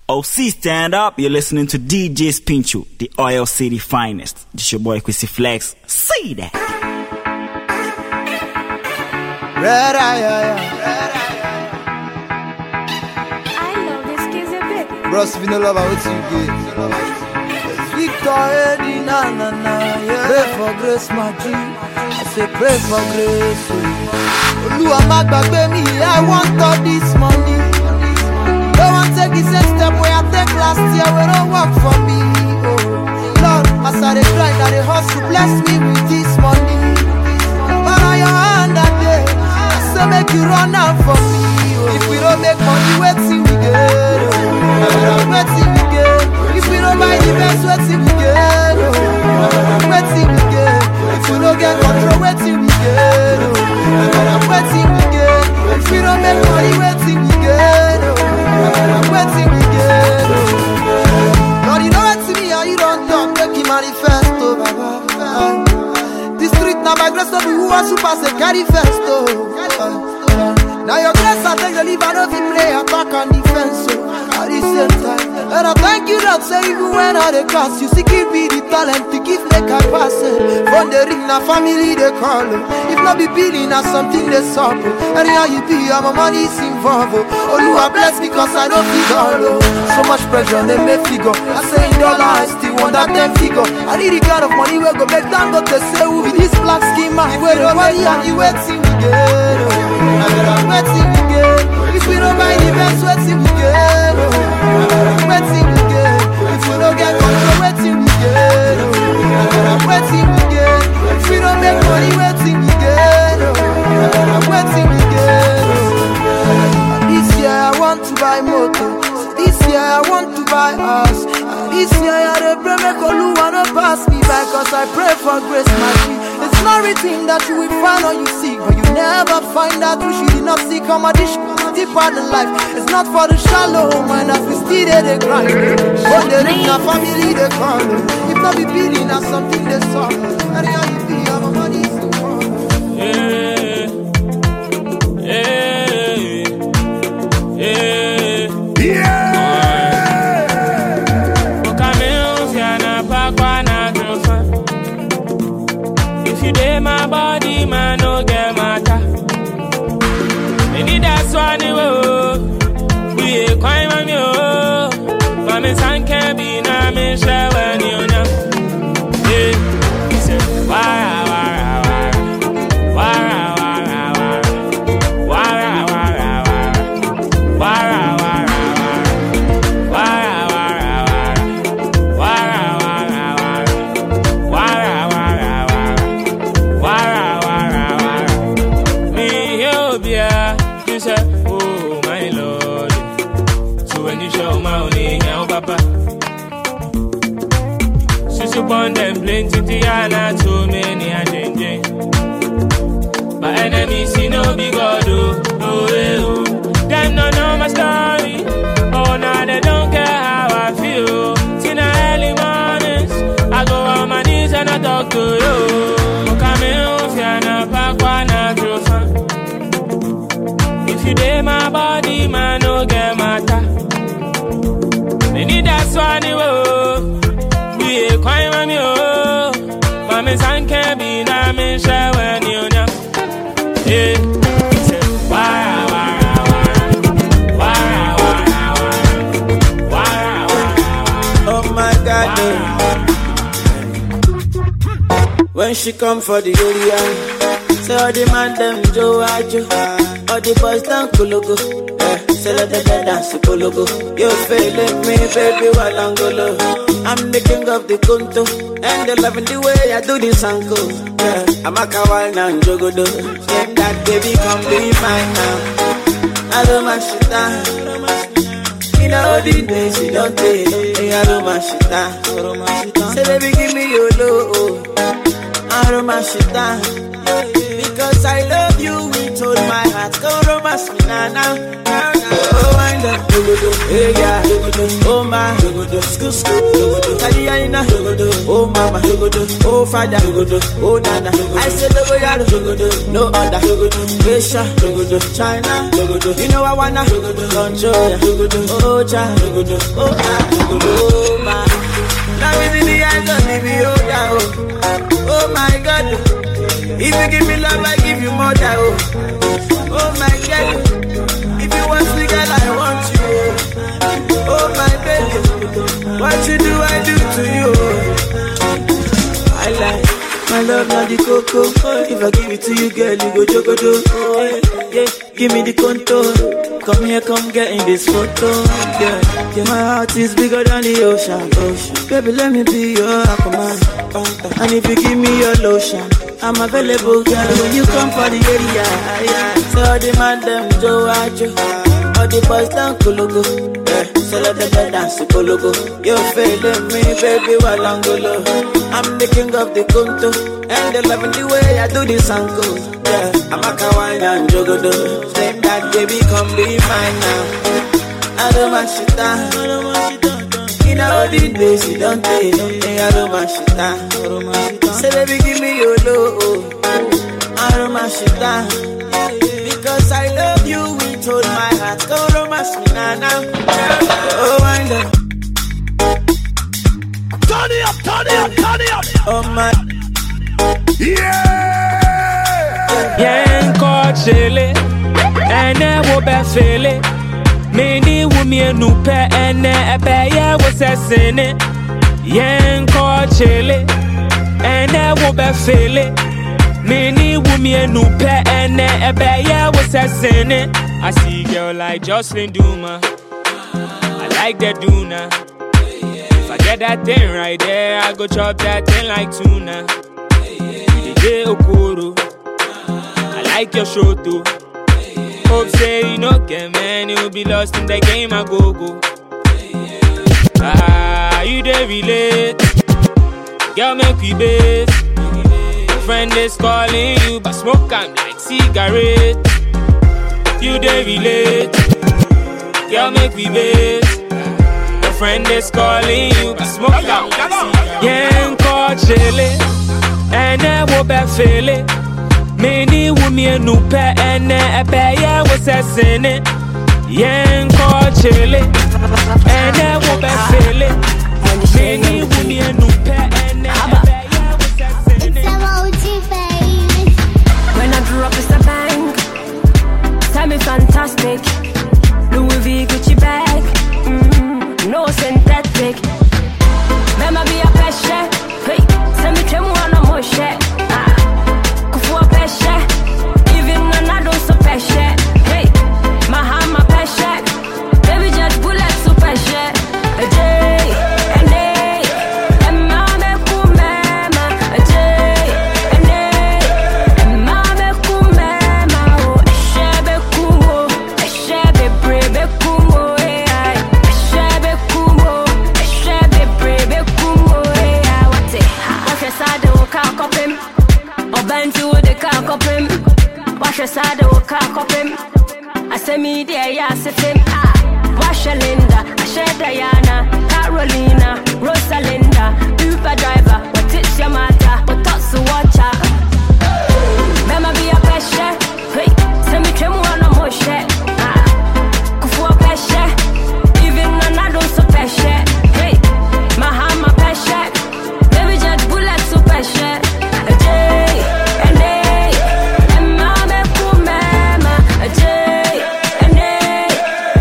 OC, stand up. You're listening to DJ Spinchu, the Oil City finest. This your boy Quissy Flex. Say that. Red eye. I know this kid's a bit. Bros, if you no love, what you get? Victor Eddie, na. Yeah. Pray for grace, my G. I say pray for grace. Oluwa ma gbagbe mi, I want all this money. Don't want to take the same step where I take last year, where don't work for me. Oh Lord, as I dey grind, I dey hustle, bless me with this money. But on your hand that day, I say make you run out for me. Oh. If we don't make money, wait till we get. Oh. Wait till we get. If we don't buy the best, wait till we get. Oh. Wait till we get. If we don't get control, wait till we get. Oh. Wait till we get. If we don't make money, wait till we get. Oh. Wait till we get. Oh. Lord, you know what to me, and you don't talk, make you manifesto. The street now my grace, no be who wants to pass a carry first. Now your grace I take the leave, I know if you play attack and defense. At the same time, and I thank you that say even when I dey cast, you see give me the talent to give make I pass it. From the ring na family they call. If not be billing na something they solve. Anyhow you be, my money is involved. Oluwa bless me cause I don't figure. So much pressure they make figure. I say in dollar I still want that 10 figure. I need the kind of money where go make down go to say who be this black skin man. Where the money and you wait till we get. Wait till we get. If we don't buy the best, wait till we get. Wait till we get. If we don't get control, wait till we get. Wait till we get. If we don't make money, wait till we get. Wait till we get. This year I want to buy motor. This year I want to buy house. This year I dey pray make Oluwa no pass me by, cause I pray for grace, my G. It's not written that you will find or you seek, but you never find out which you did not seek. Come on, this deeper than life. It's not for the shallow mind that we still they grind. But the ring na family they call. If not be billing, na something they solve. And how you be, our money is involved. If you dey my body, man, no get matter. Maybe that's why they will. We ain't quite my mule. Mama san can't be na me share when you know. Yeah, he said, wara. Upon them plenty Tiana, too many a changing. My enemies see no big God, oh. Them don't know my story. Oh, now they don't care how I feel. Till early mornings, I go on my knees and I talk to you. Come in, Fiana, Pakwana, if you dey my body, man, no get matter. They need that swanny, oh. Quite my mule, Mama San can't be na me share when you know. Yeah, oh my God, when she come for the area, say all the man them Joe, all the boys down Kulugu. Say let the dance Kulugu. You feeling me, baby, while I'm golo. I'm the king of the Kunto, and they loving the way I do this uncle. Yeah, I'm a kawal and jogodo. Say that baby come be mine now. I don't my shit down. In all the days you don't take. I don't my shit down. Say baby give me your low. I don't my shit down. Because I love you with all my heart. Go romance me now. Oh, wind up, hey yeah, oh my. School, Kaliana, oh mama, oh father, oh nana. I said no other, Asia, China, you know I wanna control ya. Oh child, oh my. Now is in the eyes of me, oh my God. If you give me love, I give you more than oh my God. If you want me, girl, I want you. Oh my baby, what you do, I do to you. I like my love, not the cocoa. If I give it to you, girl, you go jogodo. Oh yeah, give me the contour. Come here, come get in this photo. Yeah, my heart is bigger than the ocean. Baby, let me be your aquaman. And if you give me your lotion, I'm available, girl, when you come for the area. So all the man them do at you. All the boys down Kulugu. So let them dance to Kulugu. You're failing me, baby, while I'm golo. I'm the king of the Kunto. And they loving the way I do this uncle. Yeah, I'm a kawaii and jogodo. Same that baby, come be mine now. I don't want shit down. In all the days you don't take. I don't want shit down. Say baby, give me your love. I don't want shit down. Because I love you with all my heart. Go romance me now. Oh, wind up. Turn it up, turn it up, turn it up. Oh my. Yen ko chele, ene wo be fele. Many women who pay ene ebe ye wo sesene. Yen ko chele, ene wo be fele. Many women who pay ene ebe ye wo sesene. I see girl like Jocelyn Duma. I like that Duna. If I get that thing right there, I go chop that thing like tuna. Okoro. I like your show too. Hope say you know get man, you'll be lost in the game. I go. You dey relate, girl make we base. Your friend is calling you, but smoke I'm like cigarette. You dey relate, girl make we base. Your friend is calling you, but smoke I'm like cigarette. Yeah, call chile. Ene wo be fele. Many women who pay ene ebe ye wo sesene. Yen ko chele. Ene wo be fele. Many women who pay ene ebe ye wo sesene. It's emoji, baby. When I grew up, it's a bank. Tell me fantastic. Louis V Gucci bag. No synthetic. Mema be a peshe. Hey, send me tremu on a moshe. Kufu a peshe. Even when I don't so peshe. Hey, my hammer peshe. Baby jet bullet so peshe. A day, and day. And mama kumema. A day, and day. And mama kumema. Oh, shebe kumo. Shebe brebe kumo. Shebe kumo. Shebe brebe kumo. Side will can't cop him. Or bend you with the can't cop him. Wash your side will can't cop him. I say me there, yeah, sit him. Wash Linda, I share Diana, Carolina, Rosalinda, Uber driver, what it's your matter, what thoughts to watch her. Mema be a peshe, hey, send me tremu on a moshe. Kufu a peshe, even when I don't so peshe. Hey, my hammer peshe. Baby jet bullet super shit. A day, and day. And mama kumema. A day, and day.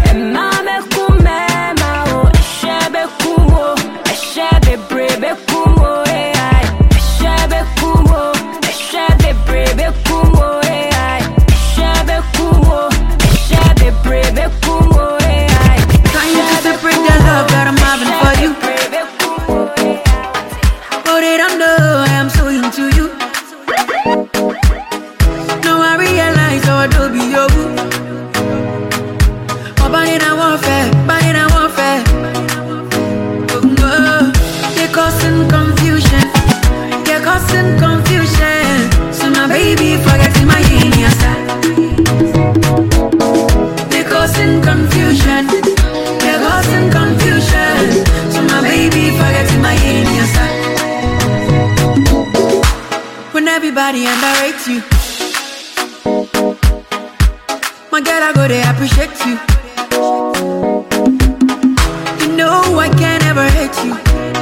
underrate you. My girl, I go to appreciate you. You know I can't ever hate you.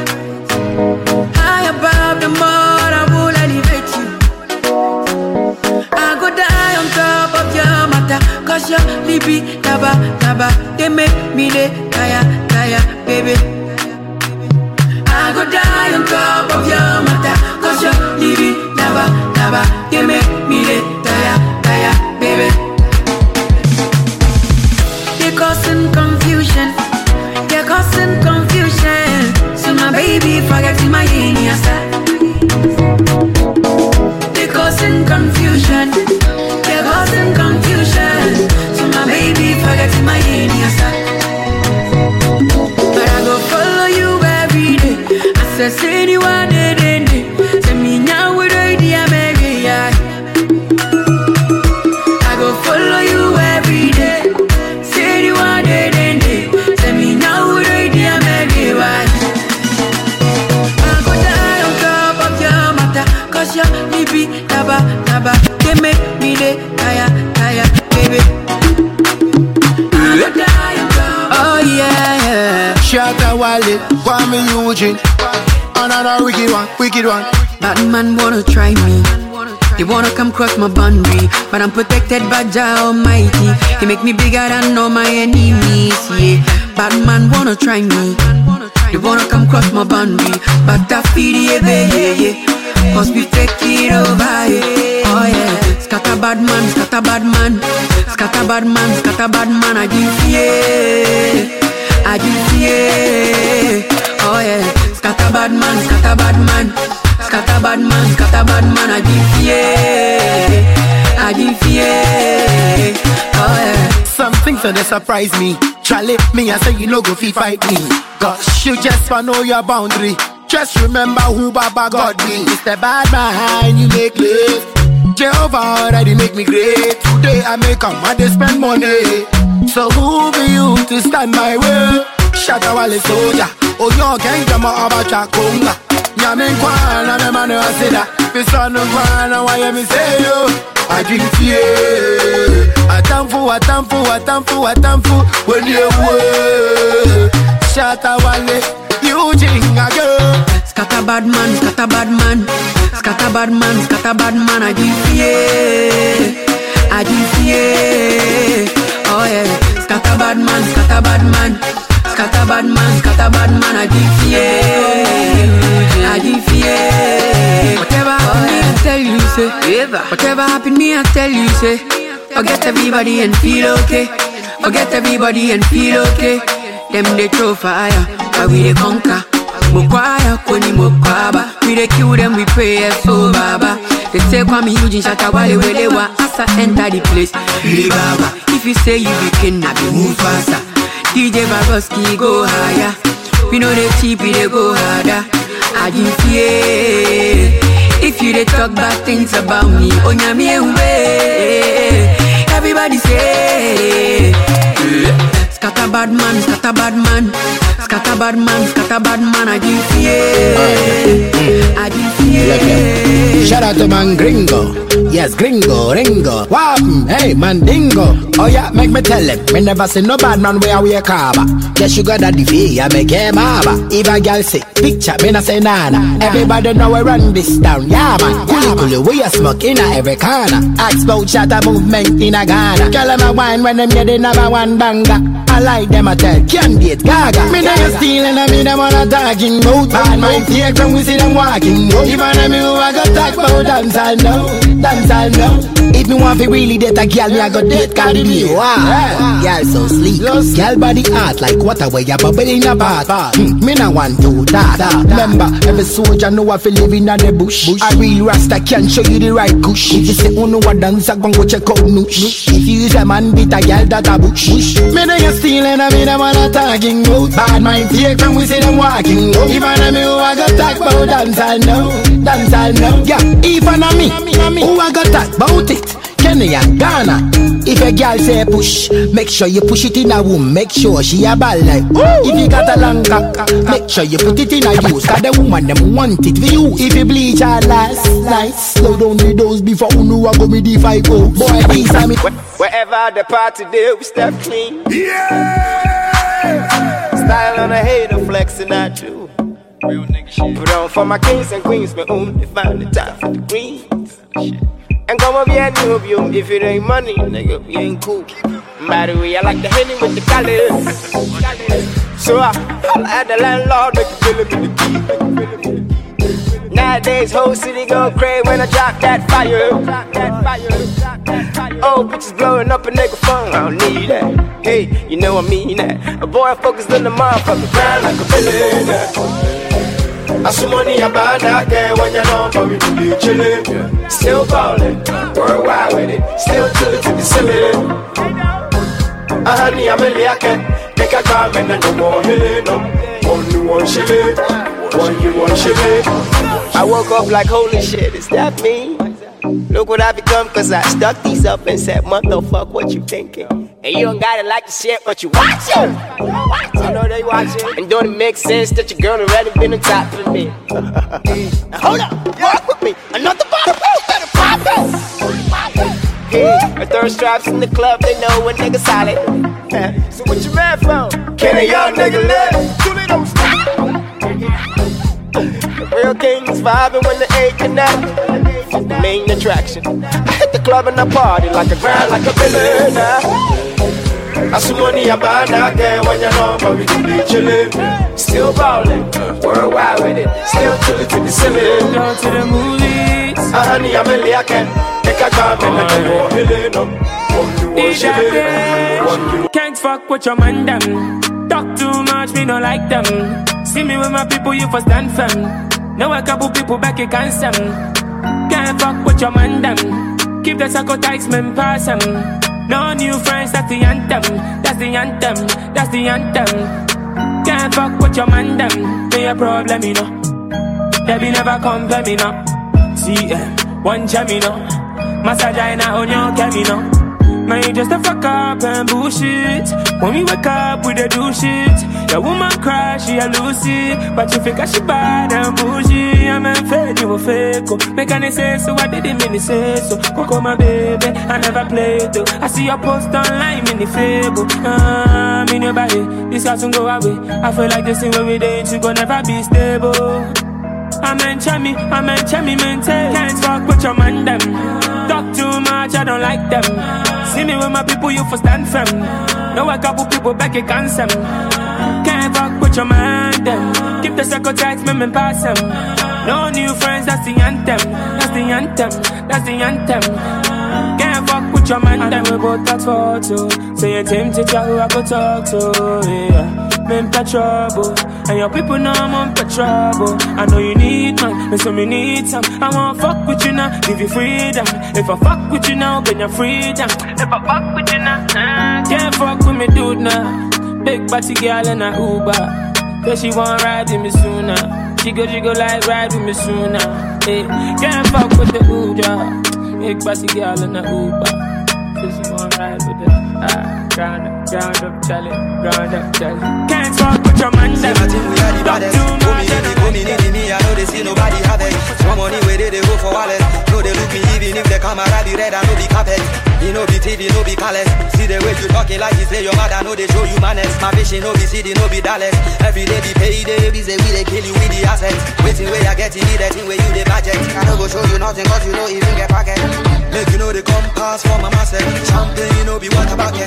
High above the mud, I will elevate you. I go die on top of your matter, cause your libi, naba, naba, they make me the kaya, baby. I go die on top of your matter, cause your libi, naba, naba, they make me the kaya, baby. They're causing confusion, they're causing confusion. So my baby forget my genius. They're causing confusion, they're causing confusion. So my baby forget my genius. But I go follow you every day. I say anyone day. Tell me now with the idea, maybe I go follow you every day. Say anyone day. Tell me now with the idea, maybe why I go die on top of your matter, cause your libi, naba, they make me the kaya, baby. I go die on top. Oh yeah. Shatta Wale, Kwame Eugene. Another wicked one. Bad man wanna try me. They wanna come cross my boundary, but I'm protected by Jah Almighty. He make me bigger than all my enemies, yeah. Bad man wanna try me. They wanna come cross my boundary, but I feel the yeah. Cause we take it over, yeah. Oh yeah. Scatter bad man. I give yeah. Oh yeah. Scatter bad man. I give yeah. Oh yeah. Some things that surprise me. Charlie, me I say you no go fi fight me. Cause you just wanna know your boundary. Just remember who Baba God be. It's the bad man you make live. Jehovah already make me great. Today I make come and they spend money. So who be you to stand my way? Shatta Wale soldier. Oh you can't come out of Chakonga. Yamin kwana me manu asida. Pisano kwana why me say yo. I drink fear. Atamfu. When you were Shatta Wale, Eugene a girl. Scatter bad man. I give yeah. Oh yeah. Scatter bad man. I give yeah. Whatever happened me, I tell you say. Whatever happened me, I tell you say. Forget everybody and feel okay. Them they throw fire, but we they conquer. Mokwaya, Koni Mokwaba. We they kill them, we pray, so Baba. They say Kwame Eugene Shatta Wale where they were. As I enter the place, Billy Baba. If you say you be king, I be move faster. DJ Baboski go higher. We know they cheap, we they go harder. I give yeah. If you they talk bad things about me, Onyame way. Everybody say Scatter bad man. I give yeah. Shout out to man Gringo. Yes, Gringo, Ringo. Wow, hey, Mandingo. Oh yeah, make me tell him. Me never see no bad man where we a carver. Just sugar daddy fee, I make him harbor. If a girl say picture, me not say nana. Everybody know we run this down. Yeah man, coolly, we a smoke in a every corner. Ask about Shatta movement in a Ghana. Girl them a wine when them hear the number one banger. I like them a tell, can't date Gaga. Me never stealing and me them on a talking mode. Bad mind take when we see them walking. Even a me who I got talk about dance I know. If me want to really date a girl, me I go date Cardi B. Wow, girl so sleek. Girl body hot like water where you bubble in a bath. Me no want to that. Remember, every soldier know I feel live in the bush. A real rasta can show you the right kush. If you say oh no a dance, I go check out noosh. If you use a man beat a girl that a bush. Me no you stealing and me no man a talking mode. Bad mind take when we see them walking. Even a me who I got talk about dance I know. Yeah, even a me who I got talk about it. Kenya, Ghana. If a girl say push, make sure you push it in a womb. Make sure she a ball like. If you got a long cock, make sure you put it in a use. Cause the woman them want it for you. If you bleach her last nice, slow down the dose before you know I go with the 5-0. Boy, these are me. Wherever the party do, we step clean. Yeah. Style on a hater, flexing at you. Real nigga shit. Put on for my kings and queens, but only find the time for the greens. And come up here, new of you. If it ain't money, nigga, we ain't cool. By the way, I like the Henny with the colors. So I holla at the landlord, make you feel it with the key. Nowadays, whole city go crazy when I drop that fire. Oh, bitches blowing up a nigga phone, I don't need that. Hey, you know I mean that. A boy focused on the motherfucker, grind like a villain. I see money about that game when you know but we be chillin'. Still ballin', worldwide with it. Still till it to the ceiling. Honey, I'm a liakin'. Make a comment and no more healing. Only one shilling. One shilling. I woke up like holy shit, is that me? Look what I become, cause I stuck these up and said, motherfuck, what you thinking? And you don't gotta like the shit, but you watchin'. I know they watchin'. And don't it make sense that your girl already been on top of me? Now hold up, walk with me. Another bottle, better pop it. Hey, a third straps in the club, they know a nigga solid. So what you mad for? Can a young nigga live? Julie don't stop. Real kings vibing when the eight connect. Fuck the main attraction. I hit the club and I party like a grind, like a villain. I see money about that game when you know but we can be chillin'. Still ballin', worldwide with it. Still chillin' to the ceiling. Go to the movies. Honey, I'm a liakin'. Make a comment and I go healing. Can't fuck with your man them. Talk too much, me don't like them. See me with my people, you for stand firm. Know a couple people back, you can't stand. Can't fuck with your man them. Keep the circle tight, man, pass them. No new friends, that's the anthem. That's the anthem, that's the anthem. Can't fuck with your man them. Be a problem, you know. They be never compare me, no. See, one jam, you know. Massage on your cam, you know. Man, you just a fuck up and bullshit. When we wake up, we dey do shit. Your woman cry, she a lose it. But you think she bad and bullshit. I'm afraid you a fake. Make any say so, I didn't mean to say so. Coco, my baby, I never played though. I see your post online in the Facebook. Me nobody, this house won't go away. I feel like this thing where we date, you gon' never be stable. I'm in chummy, maintain. Can't fuck with your man them. Talk too much, I don't like them. See me with my people, you for stand firm. Know a couple people back, you can't some. Can't fuck with your man them. Keep the circle tight, me pass them. No new friends, that's the anthem. That's the anthem, that's the anthem. Can't fuck with your man them. We both got photo. Say your team teacher who I go talk to, yeah. I'm in trouble, and your people know I'm on trouble. I know you need man, so me need some. I wanna fuck with you now, give you freedom. If I fuck with you now, then your freedom. If I fuck with you now, can't fuck with me dude now. Big body girl in a Uber, cause she wanna ride with me sooner. She go like ride with me sooner. Hey, can't fuck with the Uber. Big body girl in a Uber, cause she wanna ride with the ground up, challenge. Can't fuck with your man, them. Don't do much. Me, I know they see nobody have it. Some money where they go for wallet. No, they look me even if the camera be red, I know be carpet. You know be TV, no be callous. See the way you talking like you say your mother, know they show you manners. My vision, no be CD, no be dollars. Every day be payday, we say we they kill you with the assets. Waiting where I get you need that thing where you the budget. I don't go show you nothing cause you know even get pocket. Make you know they come pass for my master. Champagne, you know be water bucket.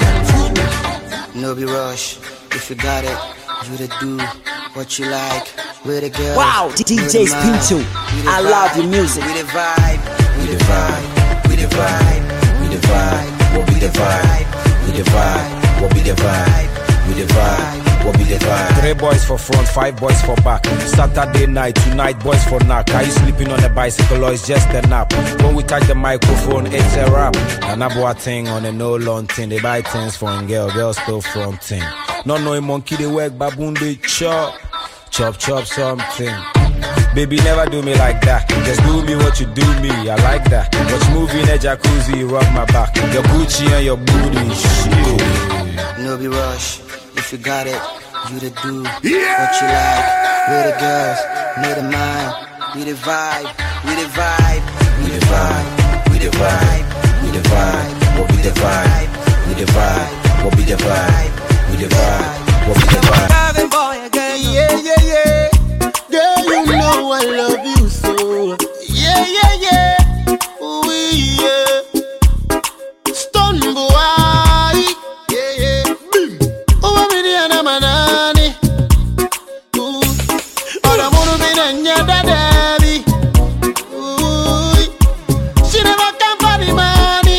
No be rush, if you got it, you to do what you like. With the girl. Wow, DJ Pincho, I love your music. We the vibe, we the vibe, we the vibe, we the vibe, what be the vibe, we the vibe, what be the vibe, we the vibe, what be the vibe. 3 boys for front, 5 boys for back. Saturday night, tonight boys for knack. Are you sleeping on a bicycle or it's just a nap? When we touch the microphone, it's a rap. And I bought a thing on a no long thing. They buy things for a girl, girls still fronting. No knowing monkey they work, baboon they chop something. Baby, never do me like that. Just do me what you do me. I like that. Watch movie in a jacuzzi, rub my back. Your Gucci and your booty, shit. No be rush. If you got it, you the do. Yeah. What you like? We're the girls, know the mind. We the vibe, we the vibe, we the vibe, we the vibe, we the vibe. What be the vibe? We the vibe. What be the vibe? We the vibe. What be the vibe? Driving boy again, yeah, yeah, yeah. Girl, you know I love you so. Yeah, yeah, yeah. Ooh, yeah. Stun boy, yeah, yeah. Oh, I'm in the Anamanani. Ooh, all I wanna be the daddy. Ooh, she never come for the money.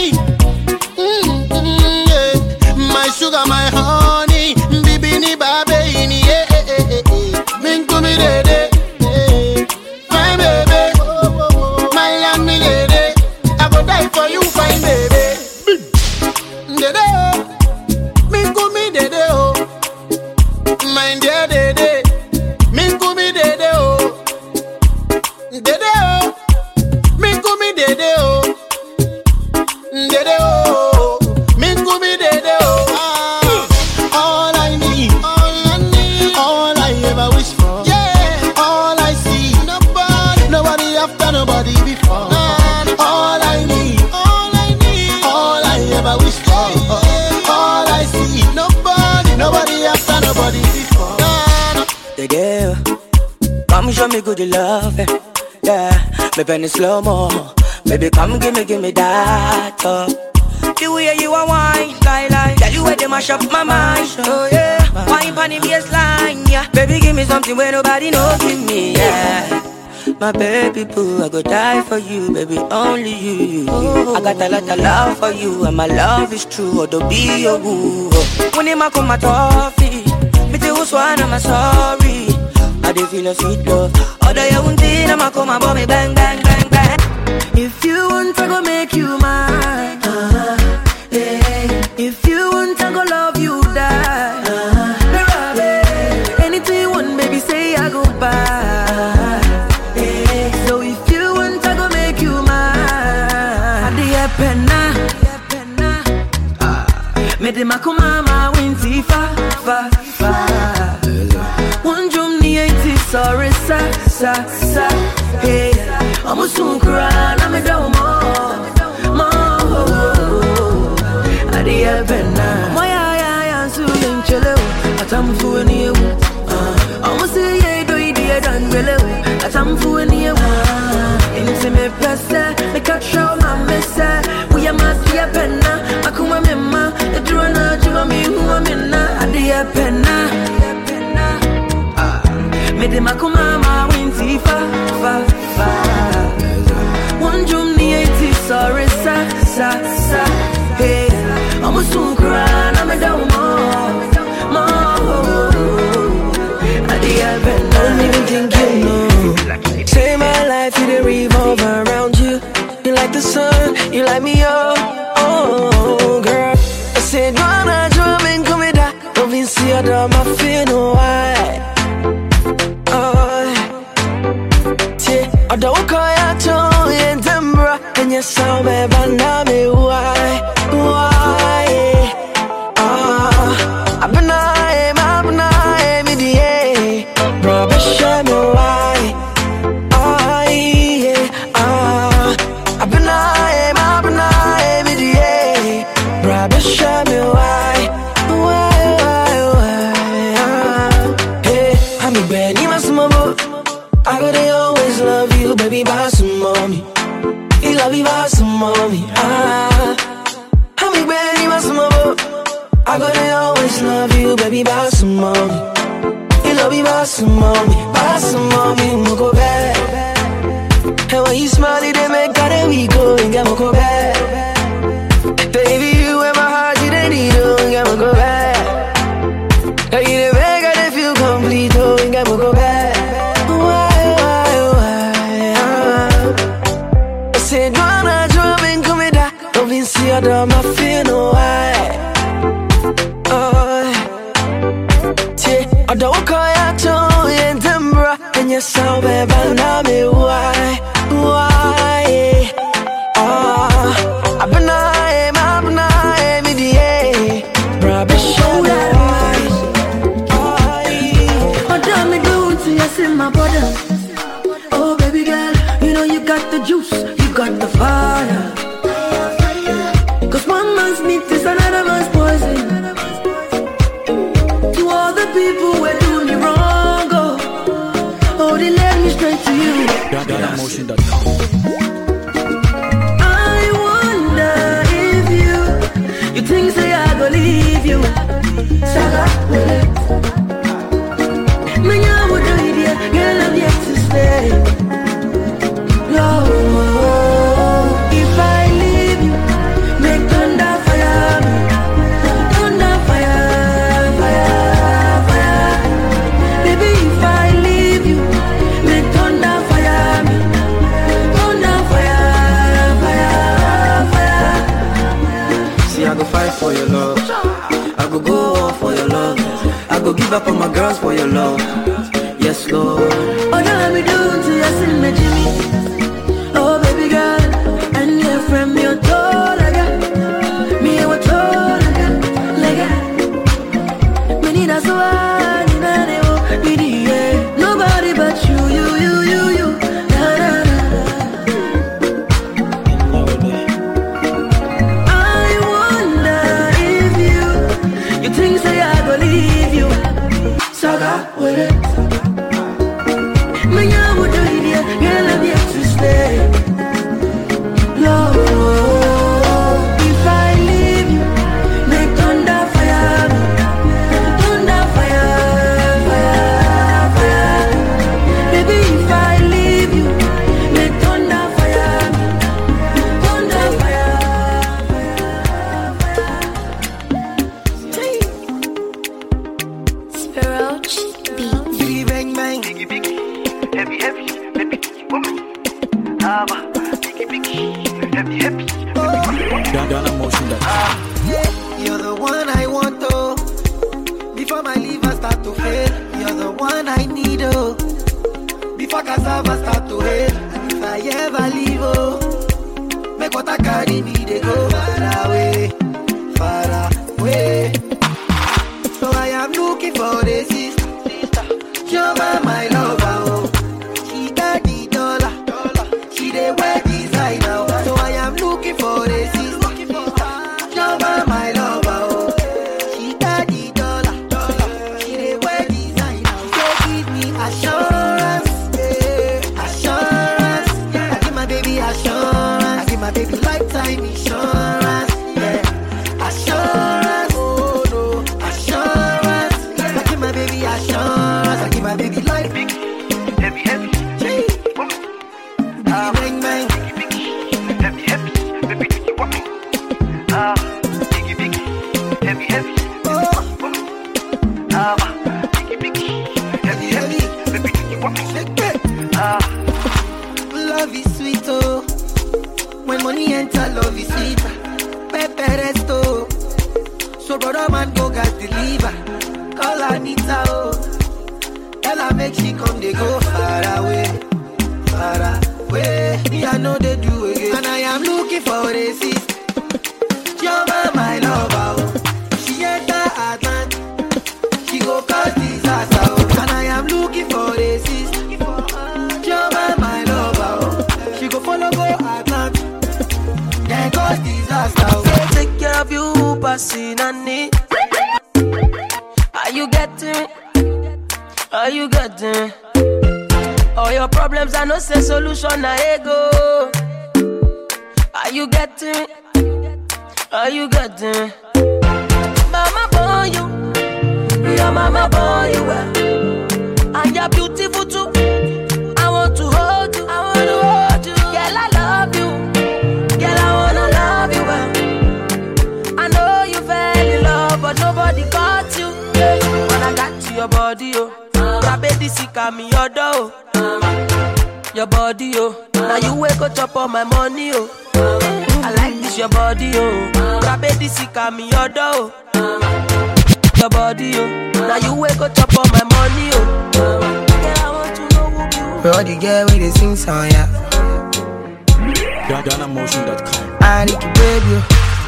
Yeah. My sugar, my honey, bibini babini, yeah. Min kumi dede, my baby, my lamb me dede. I go die for you, fine baby. Dede, min kumi dede oh, my dear dede, min kumi dede oh, dede oh, min kumi dede oh, dede oh, min kumi dede oh. All I need, all I ever wish for, yeah. All I see, nobody after, nobody before. All I need, all I ever wish for. All I see, nobody after, nobody before. The girl, come show me good love, yeah. Me penny slow mo, baby come give me that. The way you are wine, like, tell you where they mash up my mind. Oh yeah, wine pon the baseline, yeah. Baby give me something where nobody know give me, yeah. My baby boo, I go die for you, baby, only you. I got a lot of love for you, and my love is true, or to be your woo. When you come my toffee, me tell who's one, I'm sorry. I dey feel a sweet love. Other you won't think I'm a come and me bang, bang, bang, bang. If you want, I go make you mine. Yeah. If you want, I go love you, die. Anything you want, baby, say I go buy. So if you want, I go make you mine. Adi penna, me de makumama winti fa. One drum ni enti sorry sa. Hey, I'm a soon cry, I'm a down more. Adi penna, my eye so in chelo. Atam fu ni you. I'm a say yeah do it done below. Atam fu ni you. Into me pesa, me catch out my messa. We are must be a penna. Akuma mema, the drone you me who I'm in. Adi penna. Me de makumama winti fa. One drum ni eti sorry sa. Hey, I'm a soon cry, I'm a down more. Don't even think you know. Say my life, it revolve around you. You like the sun, you light me up. Oh, girl. I said, wanna drum and come with that. Don't be see a drum, I feel no why. I don't call you to you, Dembra. And you saw me, but now me why? I've been me the brother, show me why. I've been me the brother, show me why. Hey, I'm a Benny, my small boat. I gotta always love you, baby, by some mommy. You love me by some mommy. I'm a Benny, my small boat. I gotta always love you, baby, by some mommy. You love me by some mommy, we'll go back. And when you smile, they make that we go and get go back. Baby, you in my heart, you the needle and get go back. Now you the make I feel complete, oh, and get go back. I said, wanna drum and come with that. Don't be see a drum, I feel no why. I don't call you to you, Dembra. And and you so baby, now me why? I've been me the Brother, show that eyes. What do me do to you, see my brother? Oh baby girl, you know you got the juice, you got the fire. Cause one man's meat is another man's poison. To all the people who do me wrong, oh, they led me straight to you. I wonder if you think say I go leave you. Saga, me now would do it, girl, I'm yet to stay. No, if I leave you, make thunder fire me. Thunder fire, fire, fire. Baby, if I leave you, make thunder fire me. Thunder fire, fire, fire. See, I go fight for your love. I go on for your love. I go give up on my girls for your love. Yes, Lord. Oh, now me do to you, sing me Jimmy. Oh, baby girl, and your friend me a tall again. Me a tall again, like me need a sword in a neo, me the nobody but you. Da, da, da. I wonder if you think say I go leave you. Saga with it. Me now would do it, girl, I'm yet to stay. No, if I leave you, make thunder fire me. Thunder fire, fire, fire. Baby, if I leave you, make thunder fire me. Thunder fire, Spiroach Beats. Biggie bang bang. Heavy, heavy, baby, woman. Biggie, heavy, heavy. You're the one I want, oh. Before my liver start to fail, you're the one I need, oh. Before cassava start to hail, and if I ever leave, oh, make what I carry me, they go far away, far away. So I am looking for the sister, you're my lover, oh. She got the dollar, she dey wear designer, oh. So I am looking for the sister. My lover, oh. She got the dollar, she dey wear designer. So give me assurance, yeah. Assurance, yeah. I give my baby assurance, I give my baby lifetime insurance, yeah. Assurance, oh no, assurance, yeah. I give my baby assurance, I give my baby life. Heavy, heavy, bang bang, heavy, heavy, baby, you want me? Heavy, heavy, heavy, heavy, baby, you want me? Love is sweet, oh. When money enter, love is sweet. Pepe resto. So brother man go gas deliver. Call Anita, oh. Tell her make she come, they go far away. Far away. Me I know they do again. And I am looking for a sister. You're my lover, oh. She enter Atlant. She go cause disaster, oh. And I am looking for a sister. You're my lover, oh. She go follow go Atlant. Then cause disaster, oh. Say take care of you, passing on it. Are you getting it? Are you getting it? All your problems are no say solution, na ego. Are you getting it? Are you getting it? Mama born you, your mama born you well, and you're beautiful too. I want to hold you, I want to hold you. Girl, I love you, girl, I wanna love you well. I know you fell in love, but nobody caught you. When I got to your body, oh, grab it, this me your door. Your body, oh, now you wake up on my money, oh. I like this your body, oh. Grab it, this me your door. Your body, oh, now you wake up on my money, oh. Girl, I want to know who Brody girl with the sing song, yeah. DanaMotion.com. I need to baby.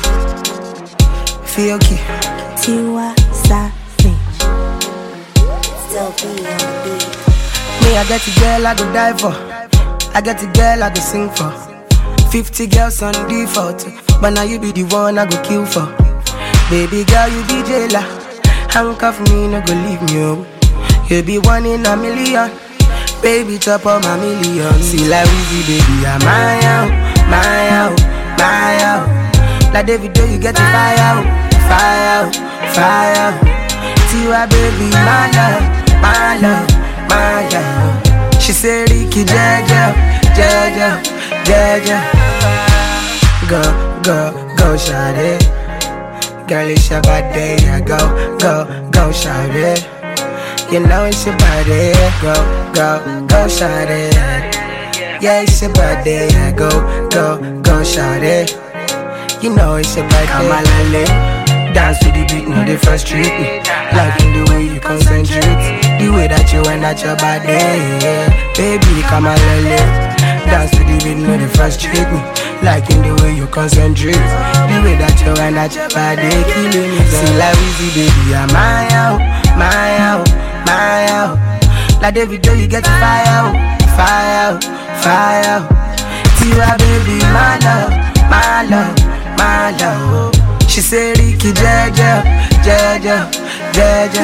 Feel okay. Tiwa Savage. Still be on the beat. Me, I get a girl I go die for. I get a girl I go sing for. 50 girls on default, but now you be the one I go kill for. Baby girl, you be jailer. Handcuff me, no go leave me home. You be one in a million. Baby, chop up my million. See like Weezy, baby, I'm my out, my out, my out. Like David, you get the fire out, fire out, fire out. Tiwa, baby, my love, my love, my love. She say, Ricky, Jaja, Jaja, Jaja. Go, go, go, shawty. Girl, it's your body, yeah. Go, go, go, shawty. You know it's your body, go, go, go, shawty. Yeah, it's your body, yeah. Go, go, go, shawty. You know it's your body. Come on, lale. Dance to the beat, no, they frustrate me. Liking the way you concentrate, the way that you wind at your body, yeah. Baby, come on, lale. Dance to the beat, no, they frustrate me. Liking the way you concentrate, the way that you wind at your body, killing me. See like Weezy, baby, I'm my out, my out, my out. Like David, you get the fire out, fire out, fire out. Tiwa, baby, my love, my love, my love. She say, Ricky, Jaja, Jaja, Jaja.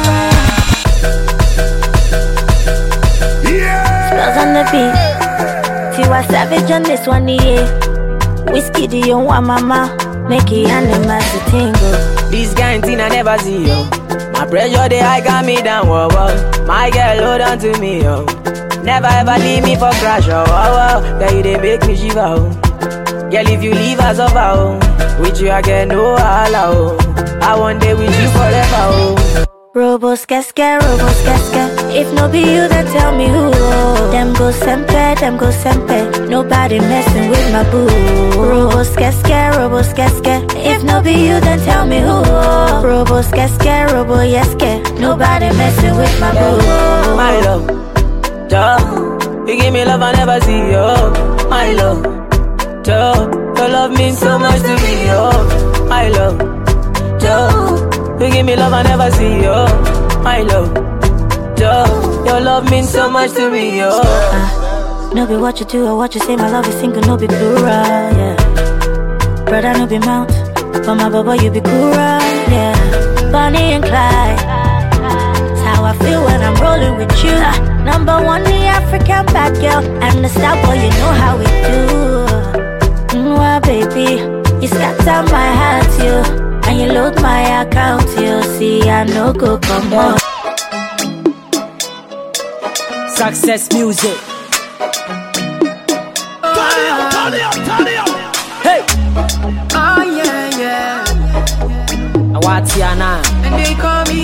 Spells on the beat. Tiwa Savage on this one, yeah. Whiskey, do you want mama? Make it animals to tingle. This kind thing I never see, yo. My pressure, they high got me down, whoa, whoa. My girl, hold on to me, yo. Never ever leave me for crash, oh, wow, wow. Girl, you they make me shiver, oh. Girl, if you leave us over, oh. With you, I get no holla, oh. I want day with you forever, oh. Robos casca. If no be you, then tell me who. Them go sempe. Nobody messing with my boo. Robos casca. If no be you, then tell me who. Robos casca. Nobody messing with my boo. My love, duh. You give me love I never see, yo. My love, duh. Your love means so much to me, yo. My love, duh. You give me love I never see, yo. My love, duh. Your love means so much to me, yo. No be what you do or what you say, my love is single, no be plural, yeah. Brother, no be mount, but my baba, you be cool, yeah. Bonnie and Clyde, that's how I feel when I'm rolling with you. Number one, the African bad girl, and the star boy, you know how we do. Mwah, baby, you scatter my heart, you. And you load my account, you see I no go come on. Success music. Turn it up. Hey. Oh yeah. What's your name? And they call me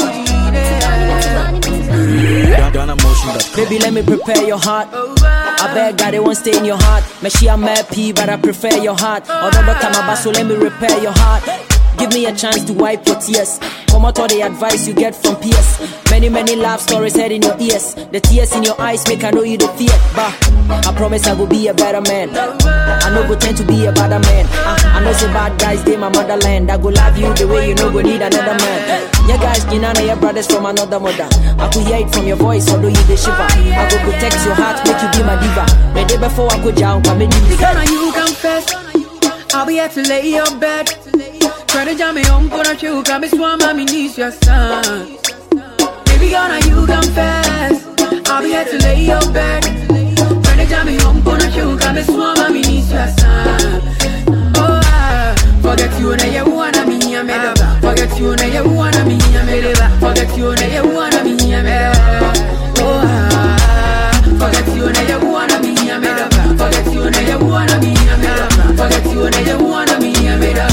DanaMotion.com. Baby, let me prepare your heart. I beg God, it won't stay in your heart. Maybe I'm happy, but I prefer your heart. Although time about, so let me repair your heart. Give me a chance to wipe your tears. Come out all the advice you get from peers. Many love stories heard in your ears. The tears in your eyes make I know you the fear. But I promise I will be a better man. I know go tend to be a better man. I know say bad guys, they my motherland. I go love you the way you know go need another man. Yeah guys, you know your brothers from another mother. I could hear it from your voice, although you the shiver. I go protect your heart, make you be my diva. The day before I go down, come in the Gonna you confess, I'll be here to lay your bed. Try to jam me home, gonna you come swam, mommy needs your son. Baby, gonna you confess, I'll be here to lay your bed. Try to jam me home, gonna you come swam, mommy needs your son. Oh, forget you, now you wanna me, I'm better. Forget you, now you wanna me, I'm better. Forget you, now you wanna me, I'm better. Oh, forget you, now you wanna me, I'm better. Forget you, now you wanna me, I'm better. Forget you, now you wanna me, I'm better.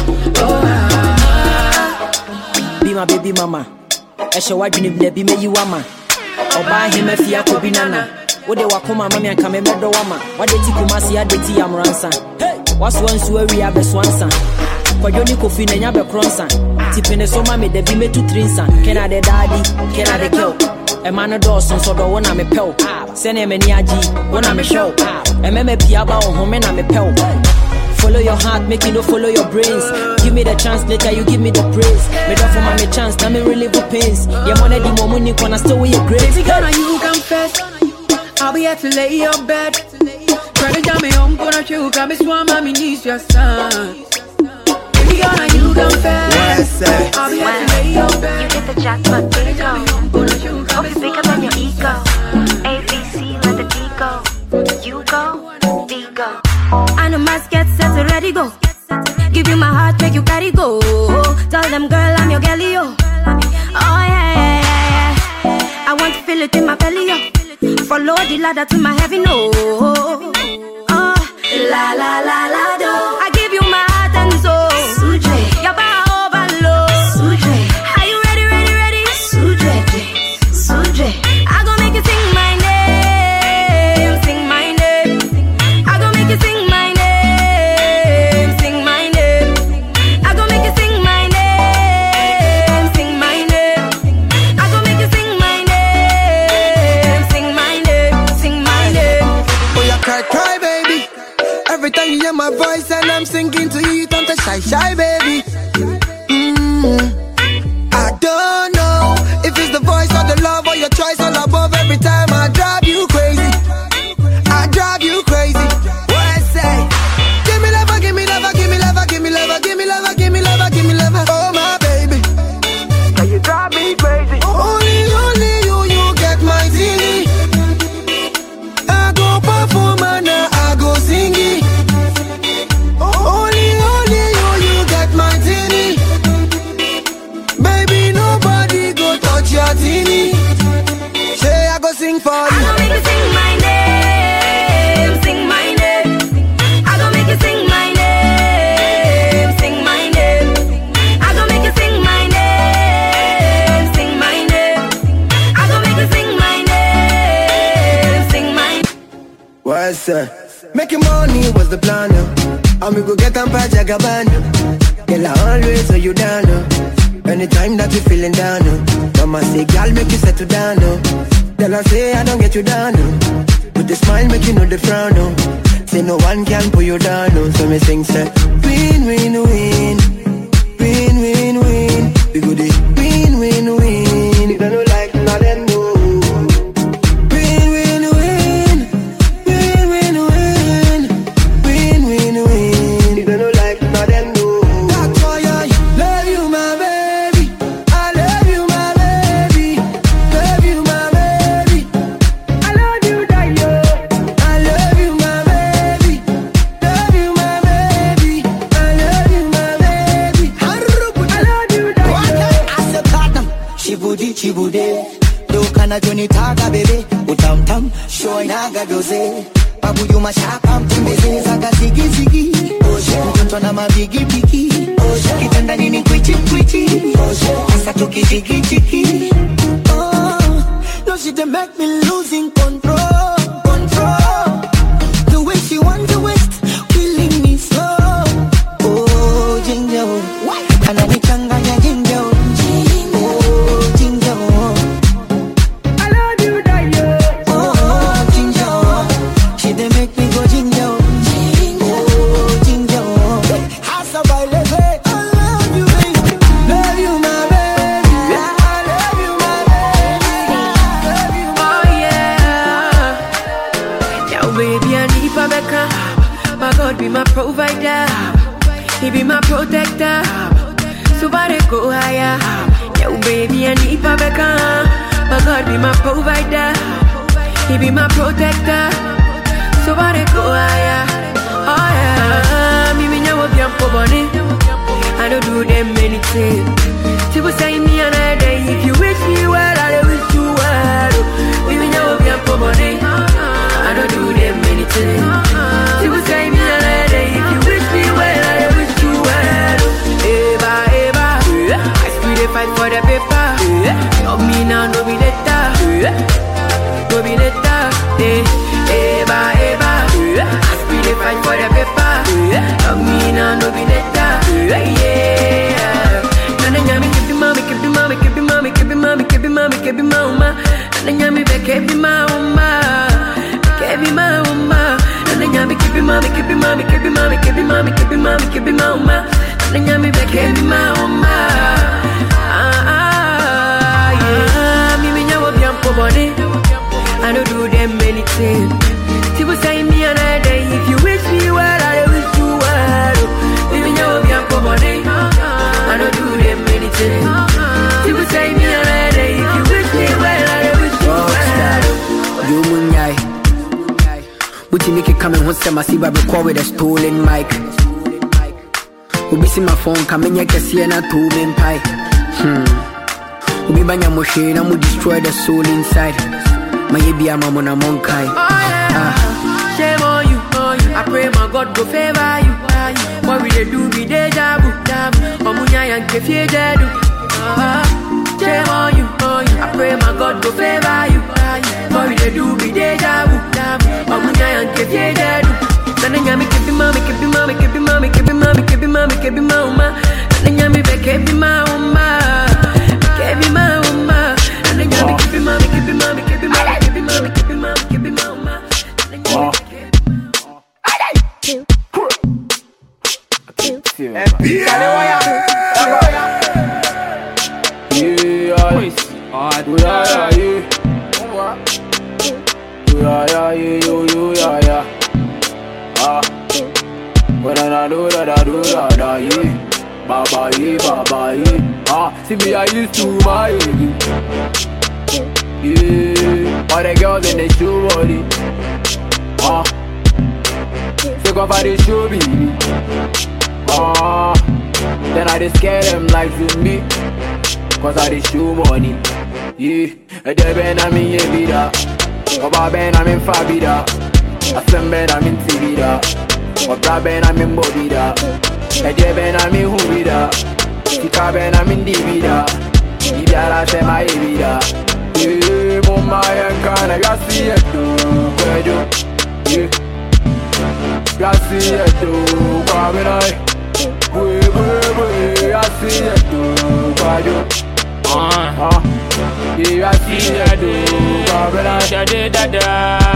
Be my baby mama. Esha wadwini be me you ama. Oba him afia ko bi nana. Wo de wakoma mama anka me medo wama. Wade ti kumasi adeti amransa. Hey, waso ansu awi abeswansa. Kwadwo ni kofi na nya be kronsa. Tipene so mama de bi metu trinsa. Kena de daddy, kena de girl. A man a dawson so the one I'm a pill. Send him any AG when I'm a show. A meme piaba on home and I'm a pill. Follow your heart, make you no follow your brains. Give me the chance, later you give me the praise. Made up for my chance, now me relieve the pains. Your money the more money when I still with your grace. Baby girl, now you confess. I'll be here to lay your bed. Try to jam me home, gonna you got me swarm, mommy needs your son. Baby girl, now you confess. I'll be here to lay your bed. You get the jackpot, bingo. Hope it's bigger than your ego. ABC, let the D go. You go, D go. I know my get set to ready go. Give you my heart, make you carry go. Tell them girl I'm your girlie, yo. Oh yeah. I want to feel it in my belly, yo. Follow the ladder to my heaven, no. Oh, la la la la do. I give you my heart and soul. Suje, your power overload. Suje, are you ready? Suje, I gon' make you sing my name, sing my name. I gon' make you sing my name, sing my name. I gon' make you sing my name, sing my name. I gon' make you sing my name, sing my name, sing my name. Oh, you cry, baby. Every time you hear my voice and I'm singing to you, don't shy, baby. I don't know if it's the voice or the love or your choice all above. Every time I drive you crazy. What I say? Give me love, give me love, give me love, give me love, give me love, give me love, give me love. Oh my baby, now you drive me crazy. Only you get my zilly. I go perform and I go sing it. Only you get my zilly. Baby, nobody go touch your zilly. Say I go sing for you. I gon' make you sing my name, sing my name. I gon' make you sing my name, sing my name. I gon' make you sing my name, sing my name. I gon' make you sing my name, sing my name. What's that? Making money was the plan, and we go get them by Jagabana. Girl, I always hold you down, anytime that you feeling down, Mama say, girl, make you settle down, Girl, I say, I don't get you down, With the smile, make you know the frown, Say, no one can pull you down, So me sing, say, win, win, win. Win, win, win. We go the win, win, win. You don't know like nothing, no. Win, win, win. Win, win, win. Win, win, win. You don't know like nothing, no. That's why I love you, my baby. I love you, my baby. Love you, my baby. I love you, Dayo. I love you, my baby. Love you, my baby. I love you, my baby. I love you, Dayo. I said, Tottenham. Chibude. Do kana joni taga baby. Utam tam. Show inaga doze. Babu you mashapa mtembeze. Zaga zigi. Mtoto na mabigi bigi. Kitanda nini kwichi. Asa tuki chiki. No, she done make me losing control. The way she want to waste, killing me slow. Oh, ginger, ananichanganya ginger. Oh, ginger, I love you, Dayo. Oh, ginger, she done make me go ginger. Oh, ginger, how's about it? I love you, baby. Love you, my baby. I love you, my baby. Oh yeah. Now baby, I need Babeka. My God be my provider. He be my protector. So far they go higher. Now baby, I need Babeka. My God be my provider. He be my protector. So far they go higher. Oh yeah. Me nyawo bi ampo boni. I don't do them anything. People say me another day. If you wish me well, I wish you well. Me nyawo bi ampo boni. I don't do them anything. People say me another day. If you wish me well, I wish you well. Eva. I still dey fight for the paper. Love me now, no be later. No be later. Eva. I still dey fight for the paper. Love me now, no be later. Yeah. Nana nyami kebi mama. then you me back every my woman, every my woman. And then you me keep mommy, keep mommy, keep mommy, keep mommy, keep mommy, keep my woman. And then you me back every my woman. Yeah, me you up young for body. I don't do them anything. People say me another day. If you wish me well, I wish you well. Me you up young for body. I don't do them anything. People say me another day. If you wish me well, I wish you well. You munyai. But you make it come and once I see Baby call with a stolen mic. Ubi see my phone coming, I can see and I told me pie. Ubi banya moshe, I will destroy the soul inside. My baby, I'm on a monkai. Shame on you, I pray my God go favor you. What we do be deja vu. Omunya and kefie jedu. Shame on you, I pray my God go favor you. What we do be deja vu. Omunya and kefie jedu. Nana nyami kebi mami, kebi mami, kebi mami, kebi mami, kebi mami, kebi mama. Nana nyami be kebi mama, kebi mama. Nana nyami kebi mami, kebi mami, kebi mami, kebi mami, kebi mami, kebi mama. See me, I used to my yeah, all the girls in the show body. Take off how they show me. Then I just scare them like to me. Cause I they show money. Yeah, a deben I'm in Yevida. Oba ben I'm in Fabida. A sem ben I'm in Tibida. Oba ben I'm in Bobida. A deben I'm in Hubida. Tika ben I'm in Divida. Ibiara se my Evida. Yeah, mama and kana gasi eto kwejo. Yeah, gasi eto kwabenai. We gasi eto kwajo. Yeah, gasi eto kwabenai. Da.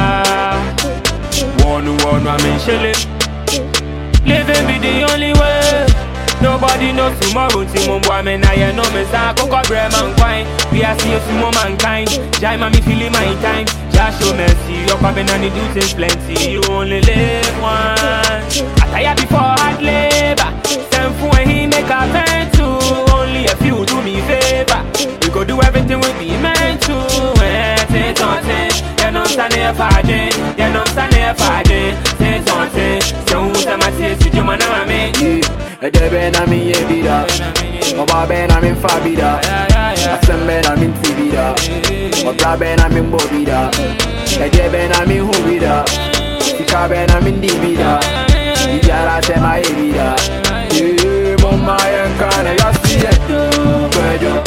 One, I'm in Chile. Living be the only way. Nobody knows tomorrow. Timon boy, man, I know me. Sa coco bread man wine. We are seeing some more mankind. Jai mami feeling my time. Just show mercy. Your coming and you do things plenty. You only live once. I tire before hard labor. Same for when he make a vent to. Only a few do me favor. We go do everything we be meant to. Say something. You know stand here fighting. You know stand here fighting. Say something. So who's a massive? You man I'm me. A deben I'm in Yevida. Oba ben I'm in Fabida. A sem ben I'm in Tibida. Oba ben I'm in Bobida. A deben I'm in Hubida. Tika ben I'm in Divida. Ibiara se my Evida. Yeah, mama and kana gasi eto kwejo.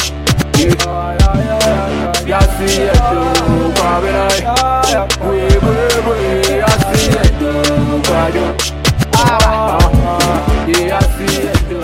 Gasi eto kwabenai. We gasi eto kwejo. Yeah, I see it too.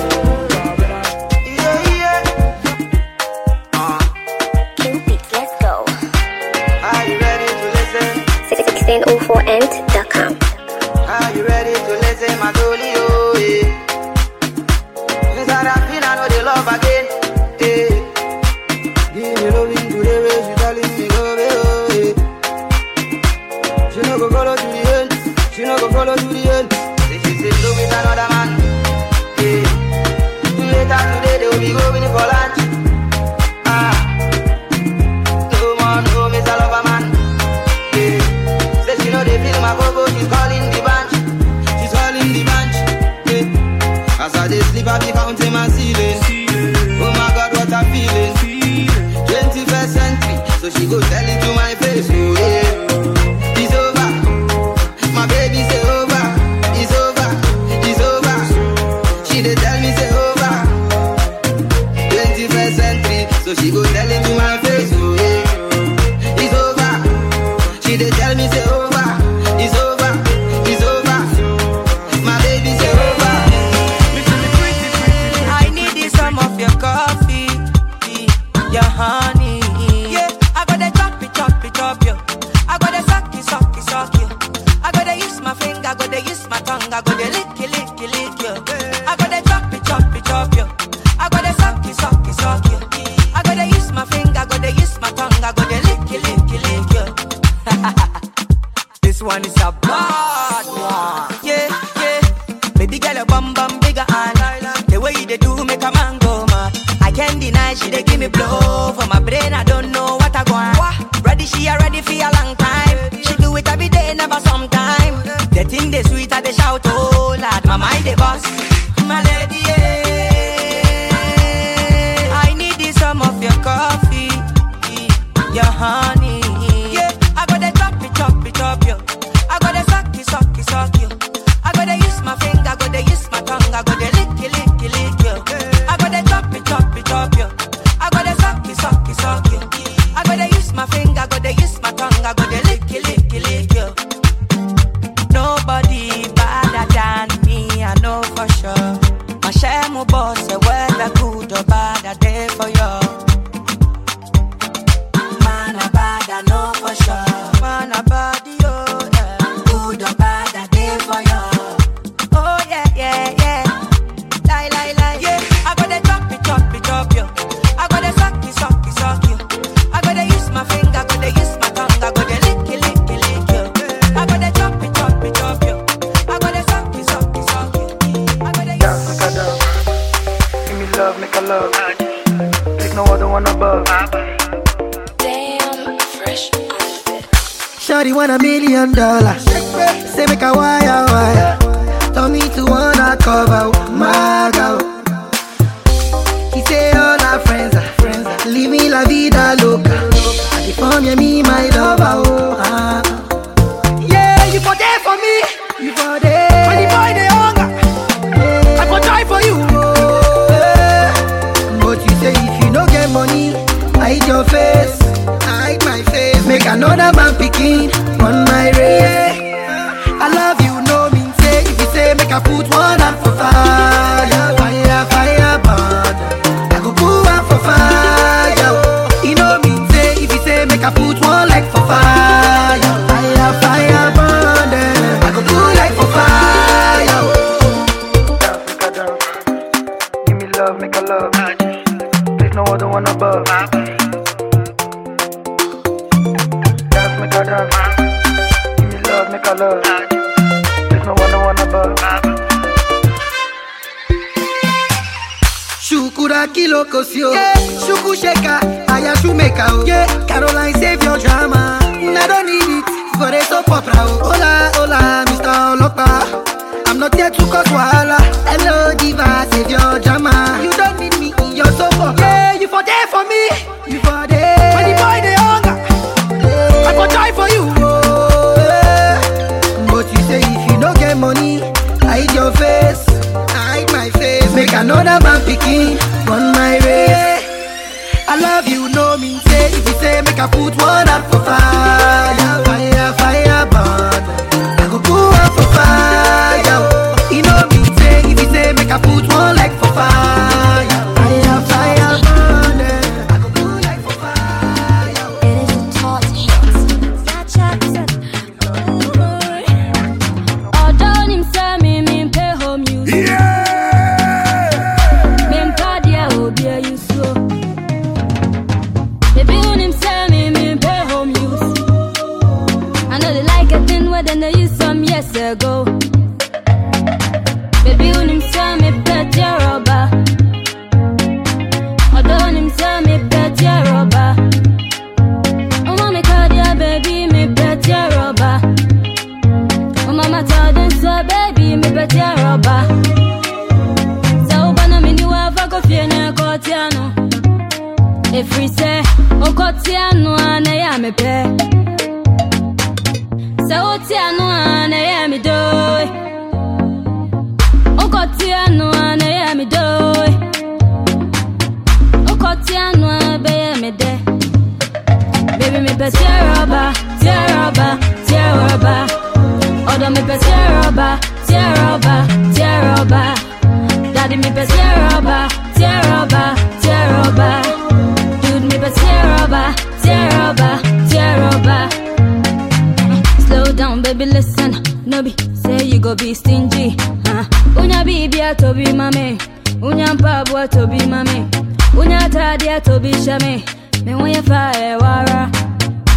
Let's go. Are you ready to listen? 1604ent.com. Are you ready to listen, my dolly? Oh, yeah. Since I know the love again. Yeah. Give me loving to the way she telling me love it. Oh, yeah. She no go follow to the end. She no go follow to the end. She said love with another man. Yeah. Later today they will be going for lunch. No more, no Mr. Lover man. Yeah. Say she know they feel my go-go. She's calling the bunch. She's calling the bunch. Yeah. As I dey sleep I be counting my ceiling. Oh my God, what I'm feeling. 21st century, so she go tell it to my face. Oh yeah. It's over. My baby say over. It's over. It's over. She dey tell me say over. 21st century, so she go tell it to my face. Oh yeah. It's over. She dey tell me say over. It's over. It's over. My baby say over. I need some of your coffee, your honey. Yeah, I got the chop lick, yo. This one is a bad one. Yeah, yeah. Baby girl, a bum bum bigger and the way you they do make a man go mad. I can't deny she they give me blow for my brain. I don't know what I want. Ready, she already for a long time. She do it every day, never sometime. The thing they sweet, they shout, oh lad, my mind they bust. My lady, yeah. I need this some of your coffee, your honey. Yeah, I gotta chop it, yo. I gotta suck it, yo. I gotta use my finger, gotta use my tongue, I gotta lick, yo. I gotta chop it, yo. I gotta suck it, yo. I gotta use my finger, gotta use my tongue, I gotta lick, yo. Nobody better than me, I know for sure. My shame boss, whether good or bad, I there for you. Man, I bad, I know for sure. Man, I bad, yo, yeah. Good or bad, I there for you. Oh, yeah. Lie, yeah. I gotta chop it, yo. I gotta suck it, yo. I gotta use my finger, gotta use my tongue, I gotta lick, yo. I gotta chop it, yo. I gotta suck it, yo. I gotta use my finger. Give me love, make a love. There's no other one above. Damn, fresh. Shawty want $1 million. Say make a wire. Tell me to wanna cover my girl. He say all our friends are leave me la vida loca. I define me my lover. Yeah, you for there for me. You for there. When the boy they hunger, I for try for you. But you say if you no get money, hide your face. Hide my face. Make another man picking on my race. I love you, no mean say. If you say make I put one hand for fire, burn. I go put one for fire. You know mean say. If you say make I put one leg for fire, burn. I go put leg for fire. Dance, give me love, make a love. There's no other one above. Dance, make a dance. Give me love, make a love. There's no other one above. Shukura kilo kosio, shuku sheka, aya shumeka o. Yeah, Caroline save your drama. I don't need it for a soap opera. Hola, Mr. Olopa. I'm not here to cause wahala. Hello, diva, save your drama. You don't need me in your soap opera. Yeah, you for there for me. You for there. When the boy they hunger, I for try for you. But you say if you don't get money, hide your face. Hide my face. Make another man picking on my race. I love you, no mean say. If you say make I put one out for fire, burn. I go put one for fire. You know me say. If you say make I put one leg for fire, burn. I go put leg for fire. It is a taught Oh, don't him say me pay home music. Me pad ya obia you so. Baby when him say me pay home music. I know they like a thing where they use some years ago. Baby when him say me pet ya rubber. Oh, don't him say me pet ya rubber. Oh, mommy called ya baby me pet ya rubber. Oh, mama told them so, baby, me pet ya rubber. So, bana me you have a coffee and a cotiano. If we say, oh, cotiano, and I am a pet. So, tiano, and I am a doy. Oh, cotiano, and I am a doy. Oh, cotiano, and I am a day. Baby, me pet ya rubber, Odo me pet ya rubber. Daddy me pet ya rubber. Dude me pet ya rubber. Slow down, baby, listen. No be say you go be stingy. Unya bibia to be mame. Unya mpabwa to be mame. Unya tadia to be shame. Me when you fire wara.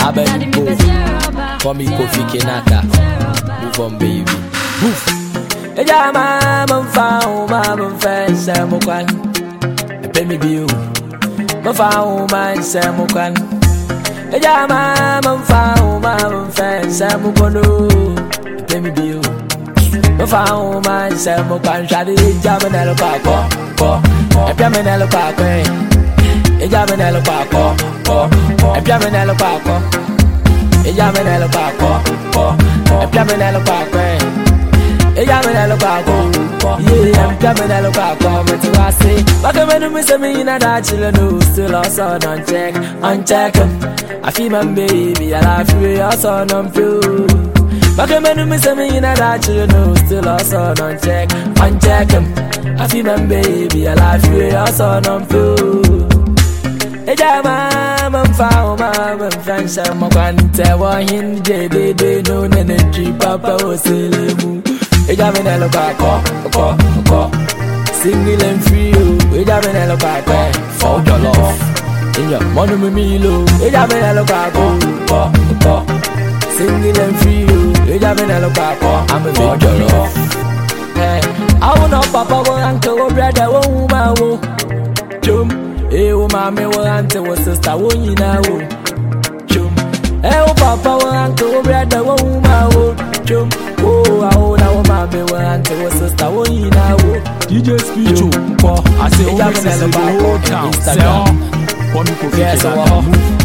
Aben Bo, for me Kofi Kenata. Move on, baby. Move. Eja mama mfa mama mfa samukwan. Pay me bill. Mfa mama samukwan. Eja mama mfa samukono. Pay me bill. Mfa mama samukwan. Shadi jamanelo ko. Epiamenelo ko. Ejamenelo ko. Epiamenelo ko. Ejamenelo ko. Epiamenelo ko. Ejamenelo ko. Yeah, epiamenelo ko. But you are say, back when you say me na that chillin' still also don't check, uncheck 'em. I feel my baby, I love you, also don't feel. Back when you say me na that chillin' still also don't check, uncheck 'em. I feel my baby, I love you, also don't feel. Eja mama mfa mfansa makwante wa hindi de no nenetri papa oselemu. Eja menelo ko. Single and free. Eja menelo ko. For your love. In your money me lo. Eja menelo ko. Single and free. Eja menelo ko. I'm a for your love. Hey, I want no papa, one uncle, one brother, one woman. Jump. Eh, oh, mommy, one auntie, one sister, one you know. Chum. Eh, oh, papa, one uncle, one brother, one woman. Chum. Oh, now, mommy, one auntie, one sister, one you know. DJ Speecho. I say, oh, I'm in the whole town. Instagram. Yes, oh.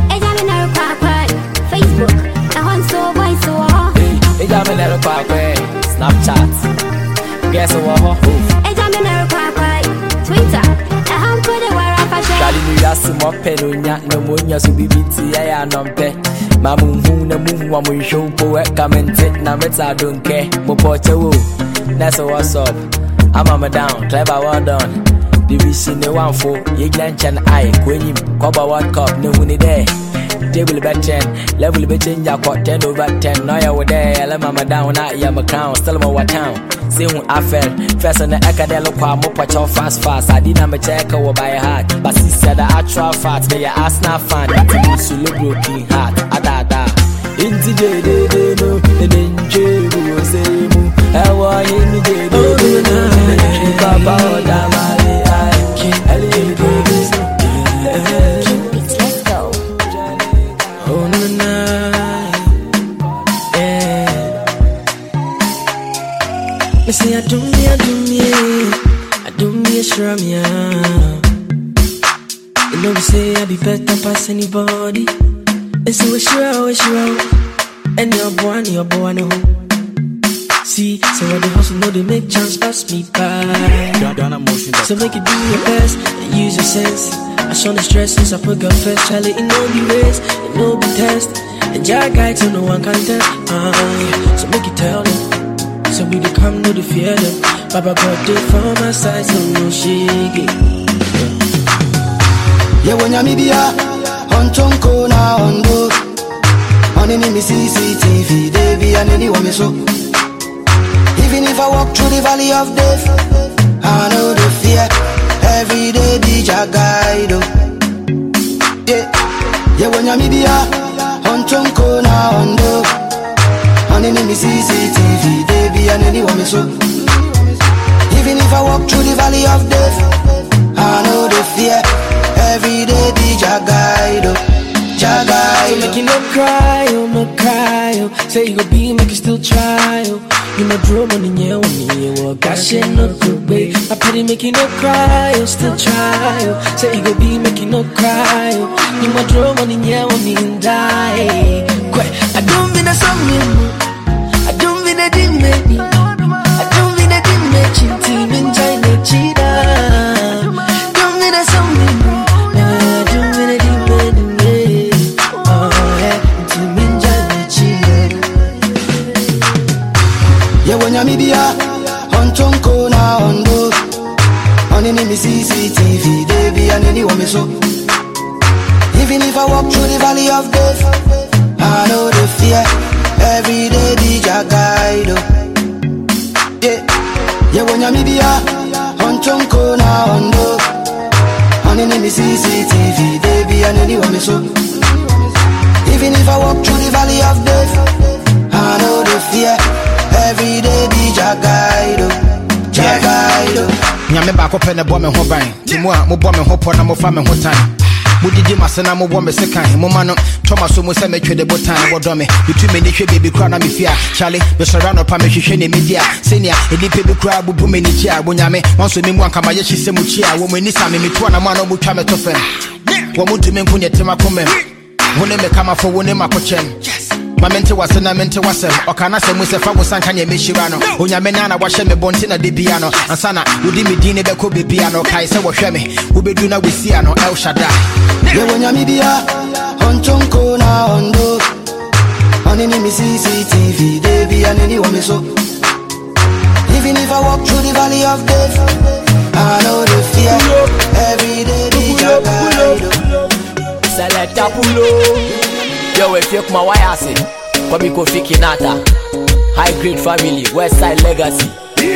Facebook. I want so boy so. Hey, I'm in the Snapchat. Guess what? Twitter. Charlie New York, more penunia, no monia, so be BT, I am not pay. Mamu, na move one will show poet, come and take, now I don't care. Mopocho, that's what's up. I'm a down, clever, well done. Division the 1 for Yiglanch and I, Queen, Coba World Cup, no money there. Table bet 10, level bet 10, ya caught 10 over 10. Now you're there, I let mama down at Yam account, still more town. See when I fell, first on the academic quam, more fast. I didn't a check over by heart, but she said the actual facts, may your ass not fun. It's a broken heart, ada. Into the no, and then Jay will say, I want in the day, Papa, let's go. Oh, no. Me say I do me, sure me. You know me say I be better past anybody. And so we sure. And your boy no. See, so what the hustle know they make chance pass me by. So make it do your best and use your sense. I show the stress since I put God first. Charlie, it no be race, it no be test. And your guide so no one can test. So make it tell them. So we dey come, no dey fear them. Baba God dey for my side, so no shake. Yeah, when you be on Tonko na ondo, on any CCTV, they be an anyone me so. Even if I walk through the valley of death, I know the fear. Every day DJ guide. Yeah, when you be on Tonko na ondo, on any CCTV, they be an anyone me so. Even if I walk through the valley of death, I know the fear. Every day DJ guide. So make you no cry, oh. Say you go be, make you still try, oh. You my drum on the year with me, oh. Gosh, no good way. I pity make you no cry, oh. Still try, oh. Say you go be, make you no cry, oh. You my drum on the year with me and die. Quit. I don't mean a song, I don't mean a dimmy. I don't mean a dimmy. Team in China, cheetah. Don't mean a song, I don't mean a dimmy. Yeah, when you be on Tonko na ondo, on any CCTV, they be an anyone me so. Even if I walk through the valley of death, I know the fear. Every day DJ guide. Yeah, when you be on Tonko na ondo, on any CCTV, they be an anyone me so. Even if I walk valley of death. I know the fear. Every day be Jagaido. Jagaido. Nyame baako pɛ ne bɔ me ho ban. Timu a mo bɔ me ho pɔ na mo fa me ho tan. Mudidi masena mo bɔ me sekan. Mo ma no Thomas mo se me twede botan wo dɔ me. Bitu me ni hwe baby kra na me fia. Chale me sora no pa me hwehwe ne media. Senia edi pe bi kra bubu me ni chia. Wo nyame wonso me mu anka ma ye hyese mu chia. Wo mo ni sa me to na ma no mo twa me to fem. Wo mo dumi nko nyetema komem. Wo ne me kama fo wo ne makochem. Mamente wase na mente wasem okana se mu se fa wo sanka nya me hira no onyame na na wahye me bonti na de bia no ansana wodi me din ne be ko bebia no kai se wo hwe me wo bedu na wesia no El Shaddai ye wonyame bia onchonko na ondo onini mi CCTV de bia nini wo me so even if I walk through the valley of death I know the fear every day be Jagaido select a pulo. Yo, if you come why I say, come Kofi Kinata, high grade family, West Side legacy.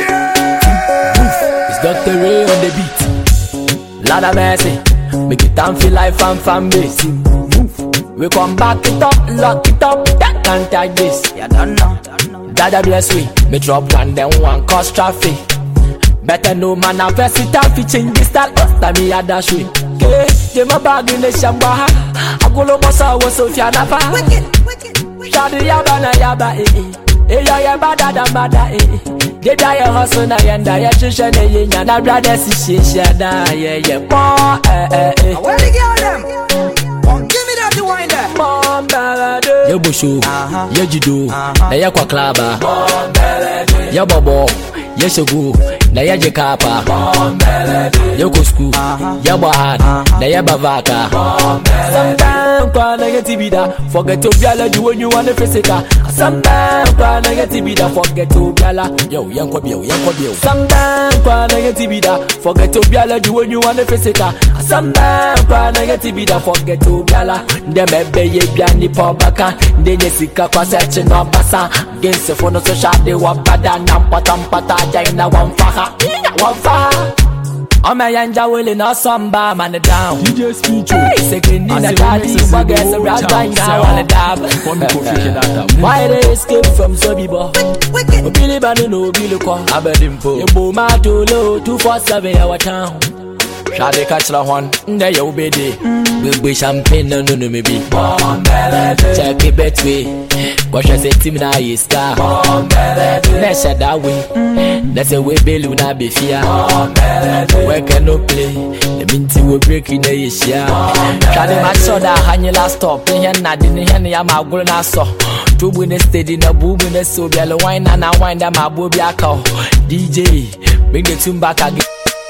It's Dr. Ray on the beat. Lord of mercy, make it time feel like fan base. We come back it up, lock it up, that can't take this. You don't know. Dada bless we, me drop one then one cause traffic. Better no man a versatile fi change this style, after me a dash way. Okay, they my bag in the shamba. Agolo mosa wo Sofia na pa. Shadi yaba na yaba ya yaba da bada They die a hustle na yanda ya chisha na yenya na brother si shisha da yeah po Where the girl them? Give me that wine there. Mom belade. Yo bushu, yo jido, na ya kwa klaba. Mom belade. Yo bobo, yo shogu, na ya jekapa. Mom belade. Yo go school, yo bahad, na ya bavaka. Mom belade. Sometimes kwa na get tibida, forget to biala do when you want to physical. Sometimes kwa na get tibida, forget to biala. Yo yanko bio. Sometimes kwa na get tibida, forget to biala do when you want to physical. Sometimes kwa na get tibida, forget to biala. Ndemebe ye biani po baka, ndenye sika kwa search no basa. Gense fono so shade wabada nampata jaina wamfaha. I'm a yanja willing or samba man down. DJ speech. Hey, second in a daddy, but guess a rap right now on the dab. Why they escape from Sobibo? Billy Banano, Billy Kwa, Abedimpo. You boom out to low 247 our town. Shade catch the one, there you be there. We'll be champagne, no, maybe. Check it betway. Watch us a team now, you star. Let's shut that way. That's a way, Bellu, not be fear. Where can no play? The minty will break in the issue. Shade my soda, hang last stop. And I didn't hear me, I'm a good asso. Two winners steady in a boom in the so yellow wine and I wind up my booby alcohol. DJ, bring the tune back again.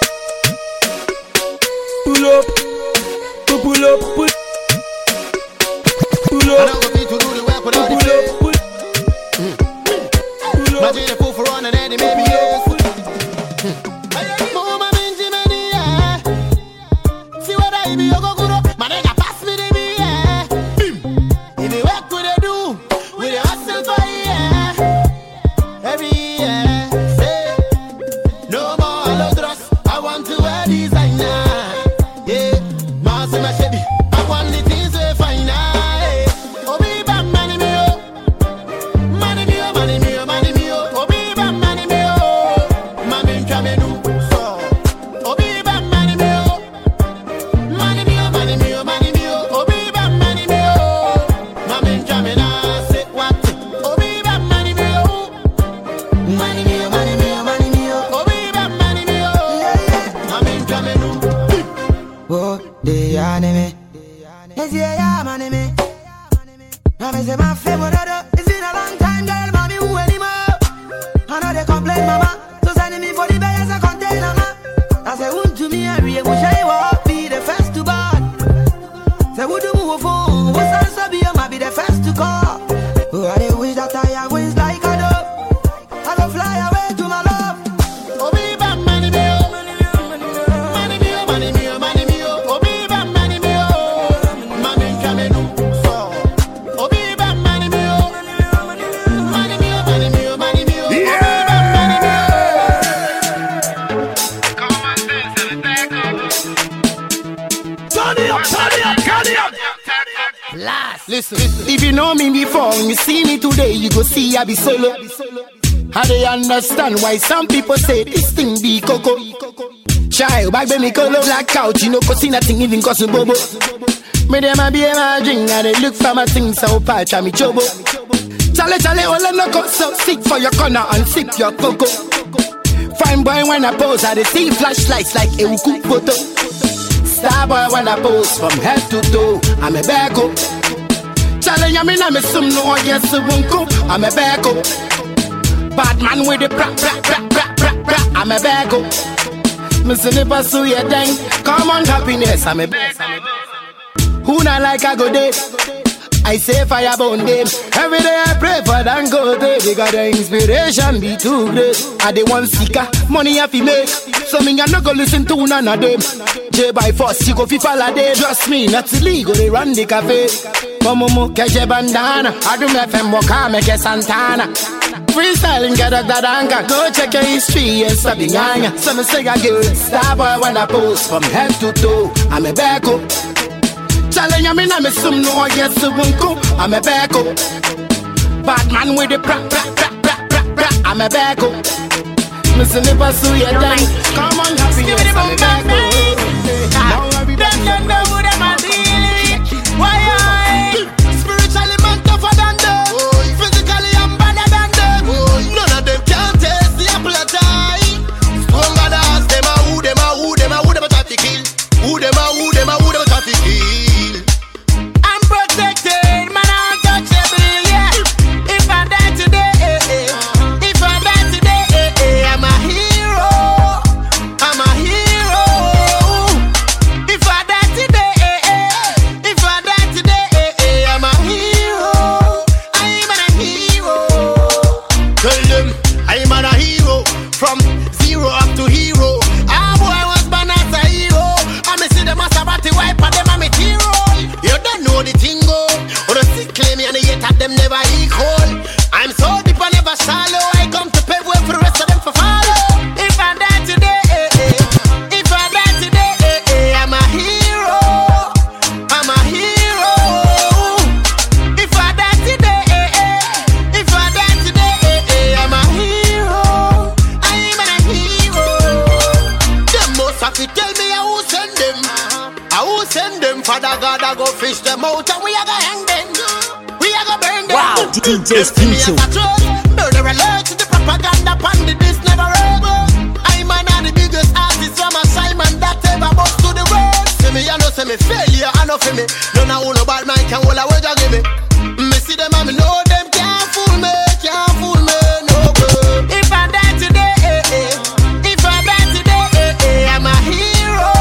Pull up, pull up, pull up. Imagine a fool for one and then maybe yes. Mama minji many yeah. See what I be you go good up. My nigga pass me the me yeah. If you work what they do, with the hustle for yeah. Every year, say no more hello dress. I want to wear designer. Yeah, mass my shabby. I want the things we find out. when you see me today, you go see I be solo. How they understand why some people say this thing be coco. Child, back when me color black couch, you know, cause see nothing even cause bobo. Me dem a be my drink and they look for my things so patch and me chobo. Chale, all I know so sick for your corner and sip your cocoa. Fine boy when I pose, I they see flashlights like a cook photo. Star boy when I pose from head to toe, I'm a back up. Chale, I mean I'm a some no yes I'm a back up. Bad man with the bra, I'm a back up. Missing the pursue your thing, come on happiness, I'm a back. Who not like I go there? I say fire burn them. Every day I pray for them go there. Because the inspiration be too great. I the one seeker, money I fi make. So me I not go listen to none of them. J by force, you go fi follow them. Trust me, not illegal, they run the cafe. Momo, keje bandana. I do me FM waka, make a Santana. Freestyling, get a dadanka. Go check your history and stop the gang. So me say I get star boy when I pose from head to toe. I'm a back up. Challenge me na me some no yes I'm a back up. Bad man with the bra. I'm a back up. Missing the pursue your thing. Come on, happiness, I'm a back up. Them know who them a dealing. Why I? Spiritually man tougher than them. Physically I'm better than them. None of them can taste the apple of time. Stronger than us. Them a who them a try to kill. Who them a try to kill. Protected, man, untouchable, yeah. If I die today, I'm a hero. If I die today, I'm a hero. I'm a hero. Tell them I'm a hero. From zero up to hero. Ah, boy, I was born as a hero. I me see them as a batty wipe and them a material. You don't know the thing go. Or the sick claim me and the hate at them never equal. I'm so deep and never shallow. I come to pave way for the rest of them for follow. If I die today, I'm a hero. I'm a hero. If I die today, I'm a hero. I'm a hero. Them most have to tell me I will send them. I will send them, Father God, I go fish them out and we are gonna hang them. We are gonna burn them. Wow, DJ Pincho. Murder alert to the propaganda pandit, this never heard. I'm the biggest artist from a Simon that ever bust to the world. See me, I know, say me failure, I know for me. Don't know who no bad man can hold a word you give me. Me see them and me know them can't fool me, no good. If I die today, I'm a hero.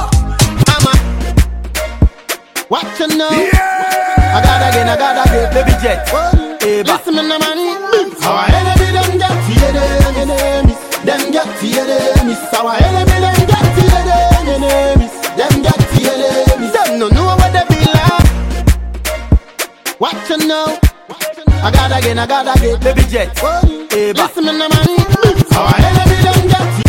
What you know? Yeah. I gotta get, baby jet. Listen to money. Our enemy them get enemies. Them get enemies. Our enemy them get enemies. Them get enemies. Them no know what they be like. What you know? I gotta get, baby jet. Listen to money. Our enemy them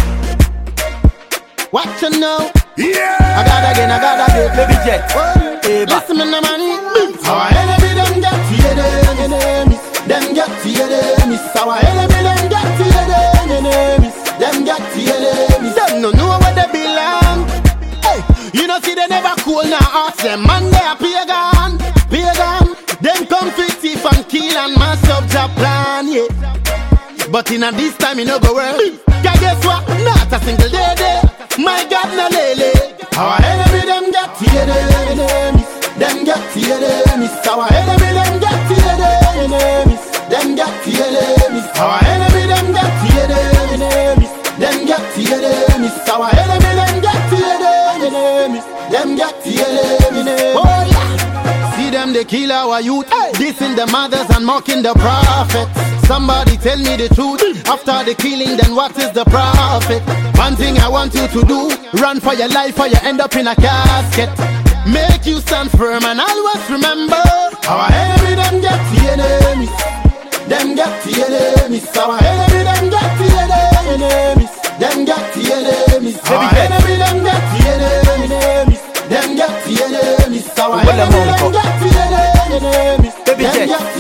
get. What you know? Yeah. I gotta get, baby jet. Listen to money. Our enemy them get enemies. Them get enemies. Our enemy them get enemies. Them get enemies. Them no know where they belong. Hey, you know see they never cool now. Ask them man they are pagan. Them come fit thief and kill and mass up the plan, yeah. But in a this time you no go well. Cause guess what? Not a single day. My God no lele. Our enemy them get enemies. Them get enemies. Our enemy them get enemies. Them get enemies. Our enemy them get enemies. Them get enemies. Our enemy them get enemies. Them get enemies. Oh yeah. See them they kill our youth. Dissing the mothers and mocking the prophets. Somebody tell me the truth. After the killing, then what is the profit? One thing I want you to do, run for your life or you end up in a casket. Make you stand firm and always remember, our enemy them get enemies. Them get enemies. Our enemy them get enemies. Them get enemies. Our enemy them get enemies. Them get enemies. Our enemy them get enemies. Them get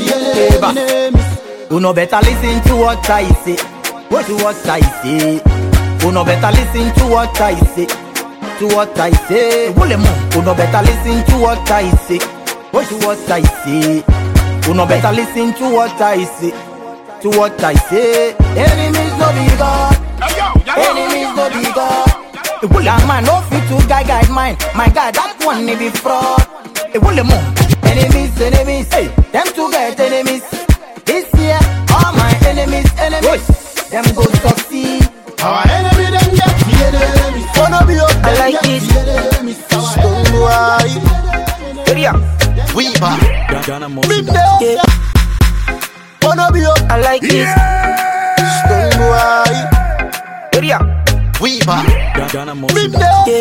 You know better listen to what I say. To what I say. You know better listen to what I say. To what I say. You know better listen to what I say. To what I say. You know better listen to what I say. To what I say. Enemies no be God. Enemies no be God. The woolly man no fit to guide mine. My God, that one may be fraud. The woolly man. Enemies, hey, them to get enemies. This year, all my enemies, them go succeed. Our enemy, them get the enemies. Gonna be up, I like this. Stone boy, Weaver, Big Day. Gonna be up, I like this. Stone boy, Weaver, Big Day.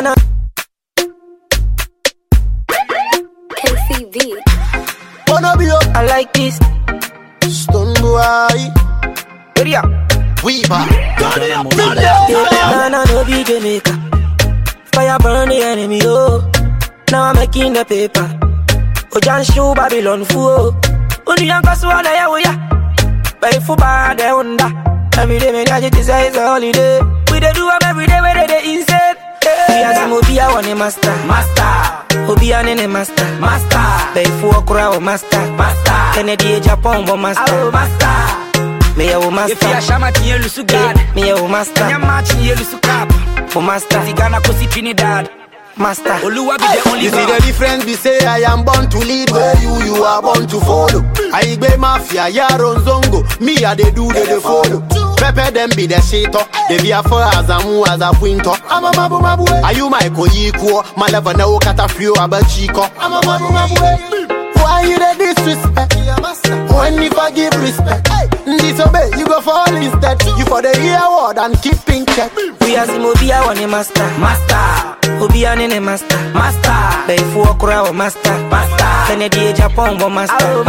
KCV. Wanna be up, I like this. Stone boy, Weaver, Nana no be Jamaica. Fire burn the enemy, oh. Now I'm making the paper. Ojan show Babylon fool. Only young Kaswa na ya ya. By football de onda. Every day me gadget is a holiday. We dey do them every day where they insane. We as Mobia one master. Obia nene master. By four crowd master. Kennedy Japan bo master. Me a master. If you shama tiye lusu God. Me a master. Nyama tiye lusu cap. For master. Tigana kosi Trinidad. Master. Oluwa be the only. You see the difference? We say I am born to lead, where you are born to follow. I be mafia, yaron zongo. Me a they do they follow. Pepe them be the shato. They be a for as a mu as a winter. I'm a mabu. Are you my co-equal? My level no kata frio about chico. I'm a mabu. Why you the disrespect? When you forgive respect, disobey, you go fall instead. You for the year word and keep in check. We as Mobia one master. Obia nene master. By four crowd master. Kennedy Japan bo master.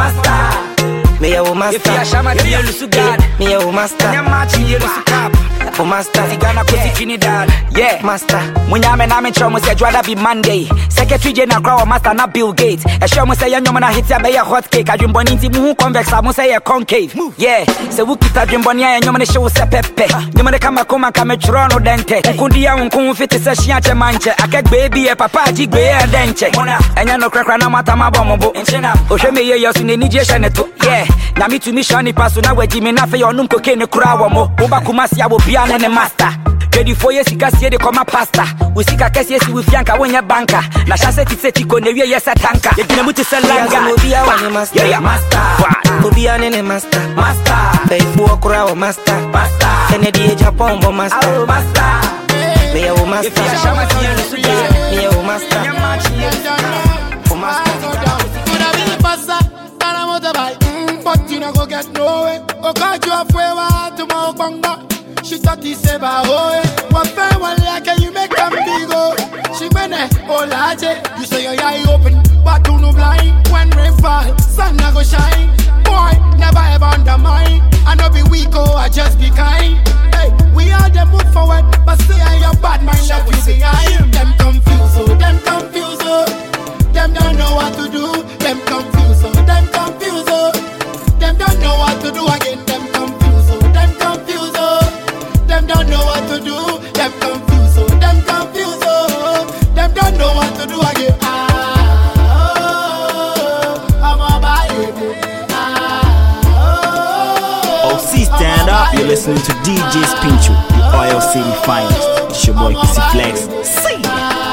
Me a master. If you shama tiye lusu God. Me a master. Nyama tiye lusu cap. For master. Tigana kosi Trinidad. Yeah. Master. Munyame na me chomo say Jwada be Monday. Secretary General Crow master na Bill Gates. E show mo say yanyo na hit ya be ya hot cake. Adwumboni nti mu convex mo say ya concave. Yeah. Se wu kita adwumboni ya yanyo na show say pepe. Nyoma de kama koma kama churo no dente. Nkundi ya nku fit say hia che manche. Akek baby e papa ji gbe e denche. Enya no krakra na mata mabombo. Ohwe me ye yosu ne nije shaneto. Yeah. Na me to mission ni paso na waji me na fe onum koke ne kura wo mo. Oba kumasi abo bia ne master. Ready for ye sika sie de koma pasta. We sika kesi esi we fianka wonya banka. Na chase ti seti ko ne wie yesa tanka. Ye dina muti selanga. Obia one master. Yeah, master. Obia ne master. Pay for kura wo master. Kennedy Japan bo master. Me a master. If you shama ti ye lusu God. Me a master. For master. But you no go get nowhere. Oh, God, you have forever to my banga. She thought he said, oh, what fair one like you make them big, oh. She went oh, laje. You say your eye open, but you no blind. When rain fall, sun na go shine. Boy, never ever undermine. I no be weak, oh, I just be kind. Hey, we are the move forward, but say I your bad mind left you behind. Them confused, oh, them confused, oh. Them don't know what to do. Them confused, oh, them confused, oh. Them don't know what to do again. Them confused, oh, them confused, oh. Them don't know what to do. Them confused, oh, them confused, oh. Them don't know what to do again. I'm a baby. OC stand up. You're listening to DJ Spinchu, the Oil City Finest. It's your boy Kissy Flex. See.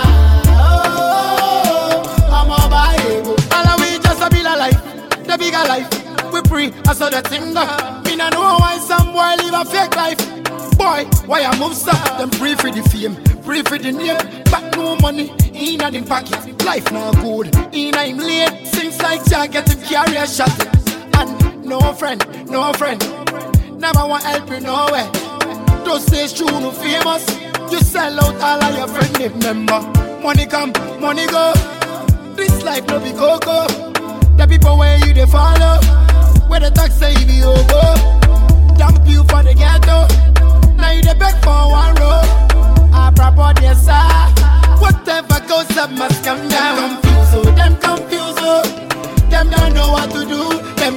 I'm a baby. All we just a be life, the bigger life. We free, I saw the thing that me no know why some boy live a fake life. Boy, why I move so? Them free for the fame, free for the name. But no money, in a pocket. Life not good, in a him late. Things like Jack get him carry a shot. And no friend, never want help you nowhere. Don't say true, no famous. You sell out all of your friends, remember. Money come, money go. This life no be coco. The people where you they follow. Where the tax say be over. Dump you for the ghetto. Now you they beg for one row. I propose yes sir. Whatever goes up must come down. Them confused, oh. Them don't know what to do. Them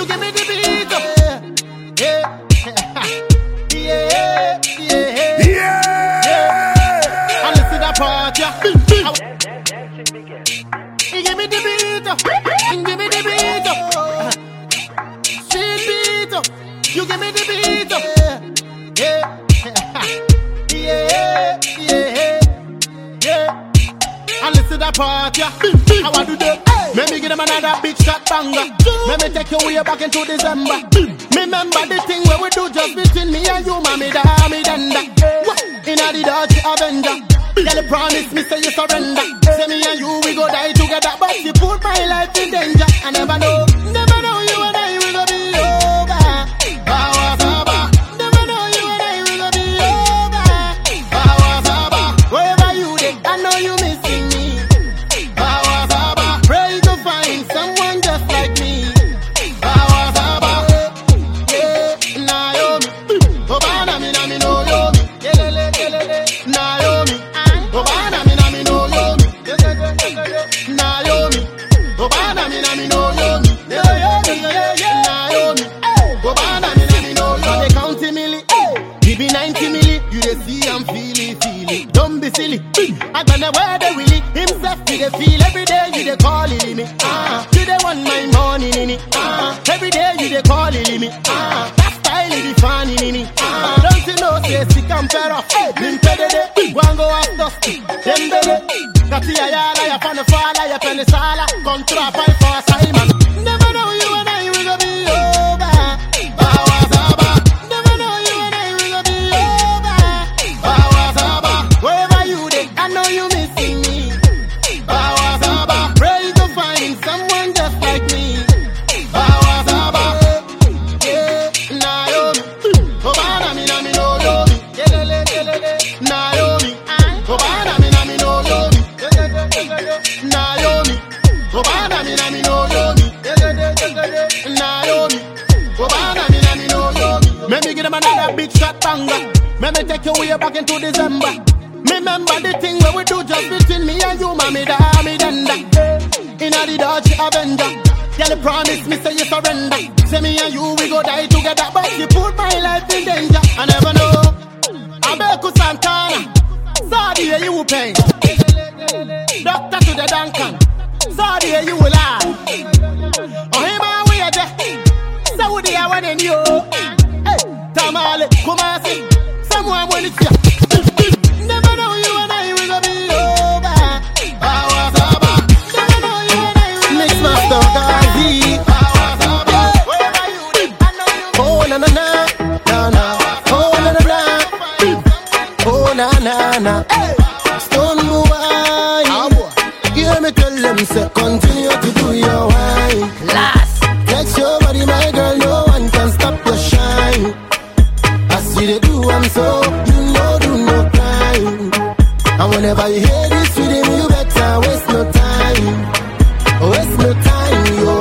You give me the beat. Yeah. Yeah. Yeah. And listen that part, yeah. You give me the beat. Give me the beat. Sweet beat. You give me the beat. Yeah. And listen that part, yeah. How I do that? Let me give them another big shot banger. Let me take you way back into December. Remember the thing where we do just between me and you, mommy, da, me, danda. Inna the Dodge Avenger. Girl, you promise me, say you surrender. Say me and you, we go die together. But you put my life in danger. I never know you and I will go be over. Never know you and I will go be over. Wherever you dey, I know you missing me. Pray to find someone just like me. Naomi, Obana mi na mi no yomi. Naomi, Obana mi na mi no yomi. Naomi, Obana mi na mi no yomi. Naomi, Obana mi na mi no yomi. They counting milli, give me 90 milli. You dey see I'm feeling. Don't be silly. I gonna wear the willy. Himself you dey feel every day. You dey calling me. You dey want my money in it. Every day you dey calling me. That style is funny in it. Don't you know say sick and fair off. Limpede, one go out dusty. Dembele, Katia yala ya pan fala ya pen sala. Contra fight for Simon. Never know you and I will go be over. Never know you and I will go be over. Wherever you dey, I know you missing me. Pray to find someone just like me. Naomi, Obana mi na mi no yomi. Naomi, Obana mi na mi no yomi. Naomi, Obana mi na mi no yomi. Naomi, Obana mi na mi no yomi. Let me give them another big shot banger. Let me take you way back into December. Remember the thing where we do just between me and you, mommy, da, me, danda. Inna the Dodge Avenger. Girl, you promise me, say you surrender. Say me and you, we go die together. But you put my life in danger. I never know. Abeku Santana. Sorry, you will pay. Doctor to the Duncan. Sorry, you will lie. Oh, him, we are there. Saudi, I want in you. Hey, Tamale, Kumasi. Someone when it's here. Never know you and I will go be over. Never know you and I will Mix Master Gazi. Oh na na na na. Oh na na na. Oh na na na. Stone boy. Hear me tell them say continue to do your wine. Last. Flex your body, my girl. No one can stop your shine. I see they do, I'm so you know do no crime. And whenever you hear this rhythm, you better waste no time. Waste no time, yo.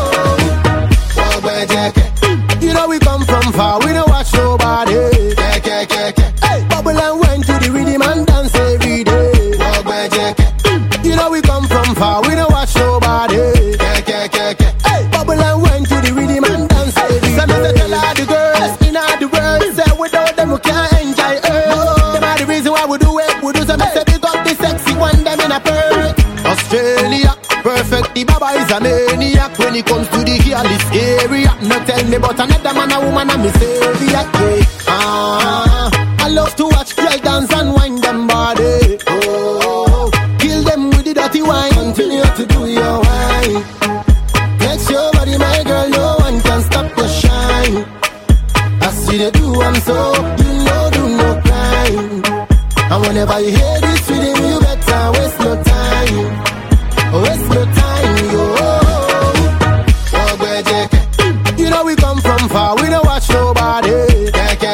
You know we come from far, we don't watch nobody. Hey, bubble and wine to the rhythm and dance every day. You know we come from far, we don't watch nobody. Hey, bubble and wine to the rhythm and dance every day. Some of the tell all the girls in all the world say without them we can't enjoy earth. Them are the reason why we do it. We do some say big up the sexy one them in a pearl. Australia, perfect. The Baba is a maniac when it comes to the girlish area. No tell me about another man, a woman, and me savior. I love to watch girl dance and wind them body. Oh, kill them with the dirty wine. Continue to do your wine. Flex your body, my girl. No one can stop your shine. I see they do, I'm so you know do no crime. And whenever you hear this rhythm, you better waste no time. Waste no time, yo. You know we come from far, we don't watch nobody.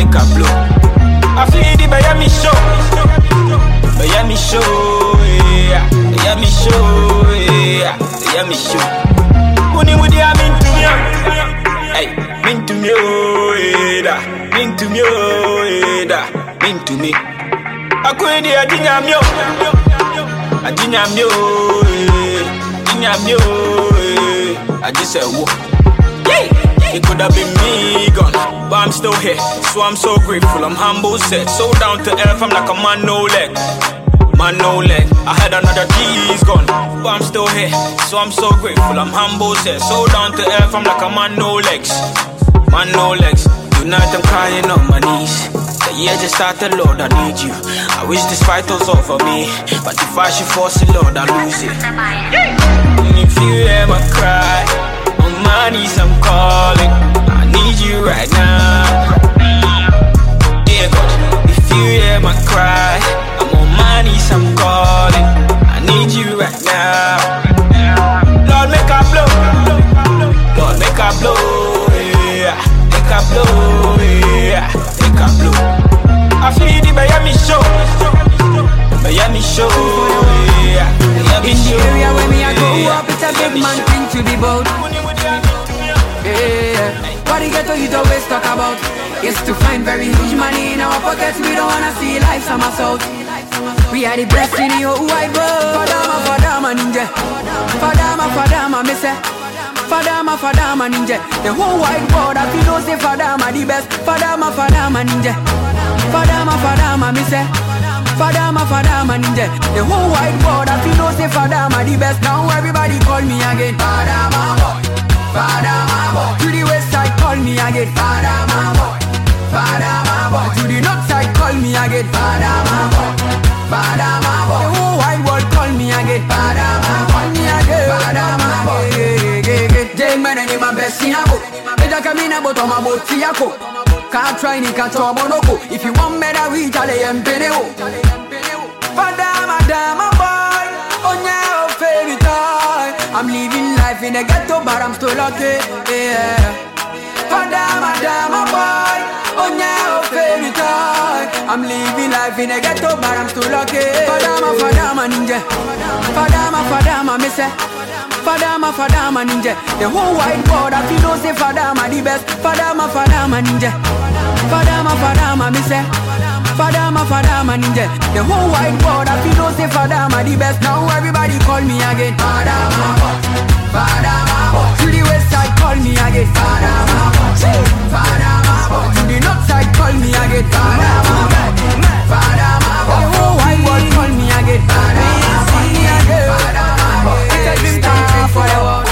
make a blow. I feel the Miami show. Miami show, yeah. Miami show, yeah. Miami show. Money with the mean to me, hey, mean to me, oh, yeah. Mean to me, oh, yeah. Mean to me. I couldn't hear Dinyamio. I Dinyamio, Dinyamio. I just said, whoa. It could have been me gone, but I'm still here. So I'm so grateful, I'm humble set. So down to earth, I'm like a man no leg. Man no leg. I had another G's gone, but I'm still here. So I'm so grateful, I'm humble set. So down to earth, I'm like a man no legs. Man no legs. Tonight I'm crying on my knees. The year just started, Lord, I need you. I wish this fight was over me, but if I should force it, Lord, I lose it. And if you ever cry, on my knees I'm calling. I need you right now. Dear God, if you hear my cry, I'm on my knees I'm calling. I need you right now. Lord, make a blow. Lord, make a blow. Yeah. Make a blow. Yeah. Make a blow. I feel the Miami show. Miami show. Yeah. Miami in the show. area where me I go up, it's a big man thing to be bold. Yeah, what you get to you always talk about is to find very huge money in our pockets. We don't wanna see life somersault. We are the best in the whole wide world. Fadama ninja. Fadama me say. Fadama ninja. The whole wide world I feel don't say Fadama the best. Fadama ninja. Fadama me say. Fadama ninja. The whole wide world I feel don't say Fadama the best. Now everybody call me again Fadama boy. Fadama boy. To the west side call me again Fadama boy. Fadama boy. To the north side call me again Fadama boy. Fadama boy. The whole wide world call me again Fadama boy. Fadama boy. Jayman and my best in a book. Better come in a boat on my boat. Tiako. Can't try ni can't talk monoko. If you want me to reach all the empeneo. Fadama boy. On your favorite time. I'm living life in a ghetto, but I'm still okay. Yeah. Fadama boy. On your favorite time. I'm living life in a ghetto, but I'm still okay. Fadama ninja. Fadama me say. Fadama ninja. The whole wide world I feel don't say Fadama the best. Fadama ninja. Fadama me say. Fadama ninja. The whole wide world I feel don't say Fadama the best. Now everybody call me again Fadama boy. Fadama boy. To the west side call me again Fadama boy. Fadama boy. To the north side call me again Fadama boy. Fadama boy. The whole wide world call me again Fadama boy. It's a dream time for the world.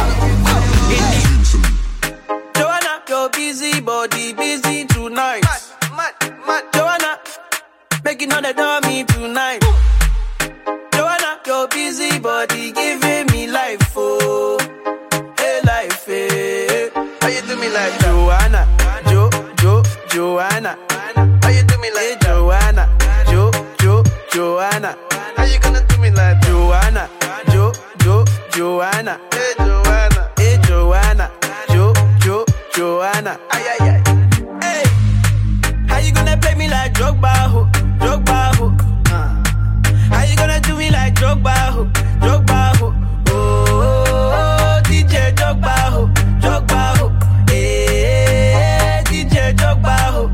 Joanna, you're busy, body busy tonight. Joanna, making all the dummy tonight. Joanna, you're busy, body giving me life, oh, hey life, hey. How you do me like Joanna, Joanna? How you do me like Joanna, Joanna? How you gonna do me like Joanna, Joanna? Hey Joanna, hey Joanna, Joanna? Ay ay ay. Hey, how you gonna play me like Drogba, ho? How you gonna do me like Drogba, ho? Oh, DJ Drogba, ho? Hey, DJ Drogba, ho?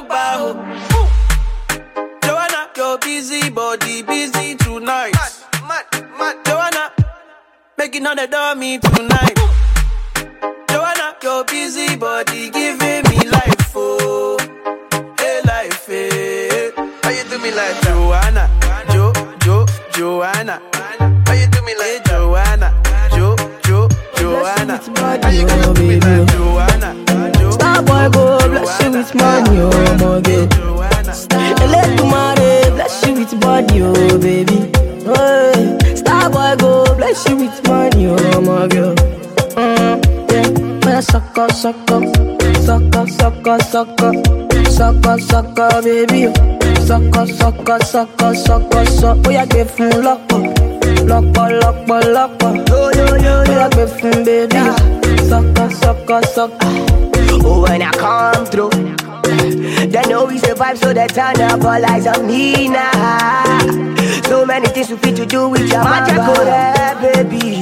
Joanna, you're busy, body busy tonight. Joanna, making all the dummy tonight. Joanna, you're busy, body giving me life, oh, hey life, hey. How you do me like Joanna, Joanna? How you do me like Joanna, Joanna? How you gonna do me like Joanna? Star boy go bless you with money, oh my God. Let tomorrow bless you with body, oh baby. Hey. Star boy go bless you with money, oh my girl. Yeah, sucker, baby. Sucker. Oh, yeah, give him lock. Oh, yeah, give him baby. Sucker. Oh, when I come through, They know we survive, so they turn up all eyes on me now. So many things we fit to do with your mama, baby.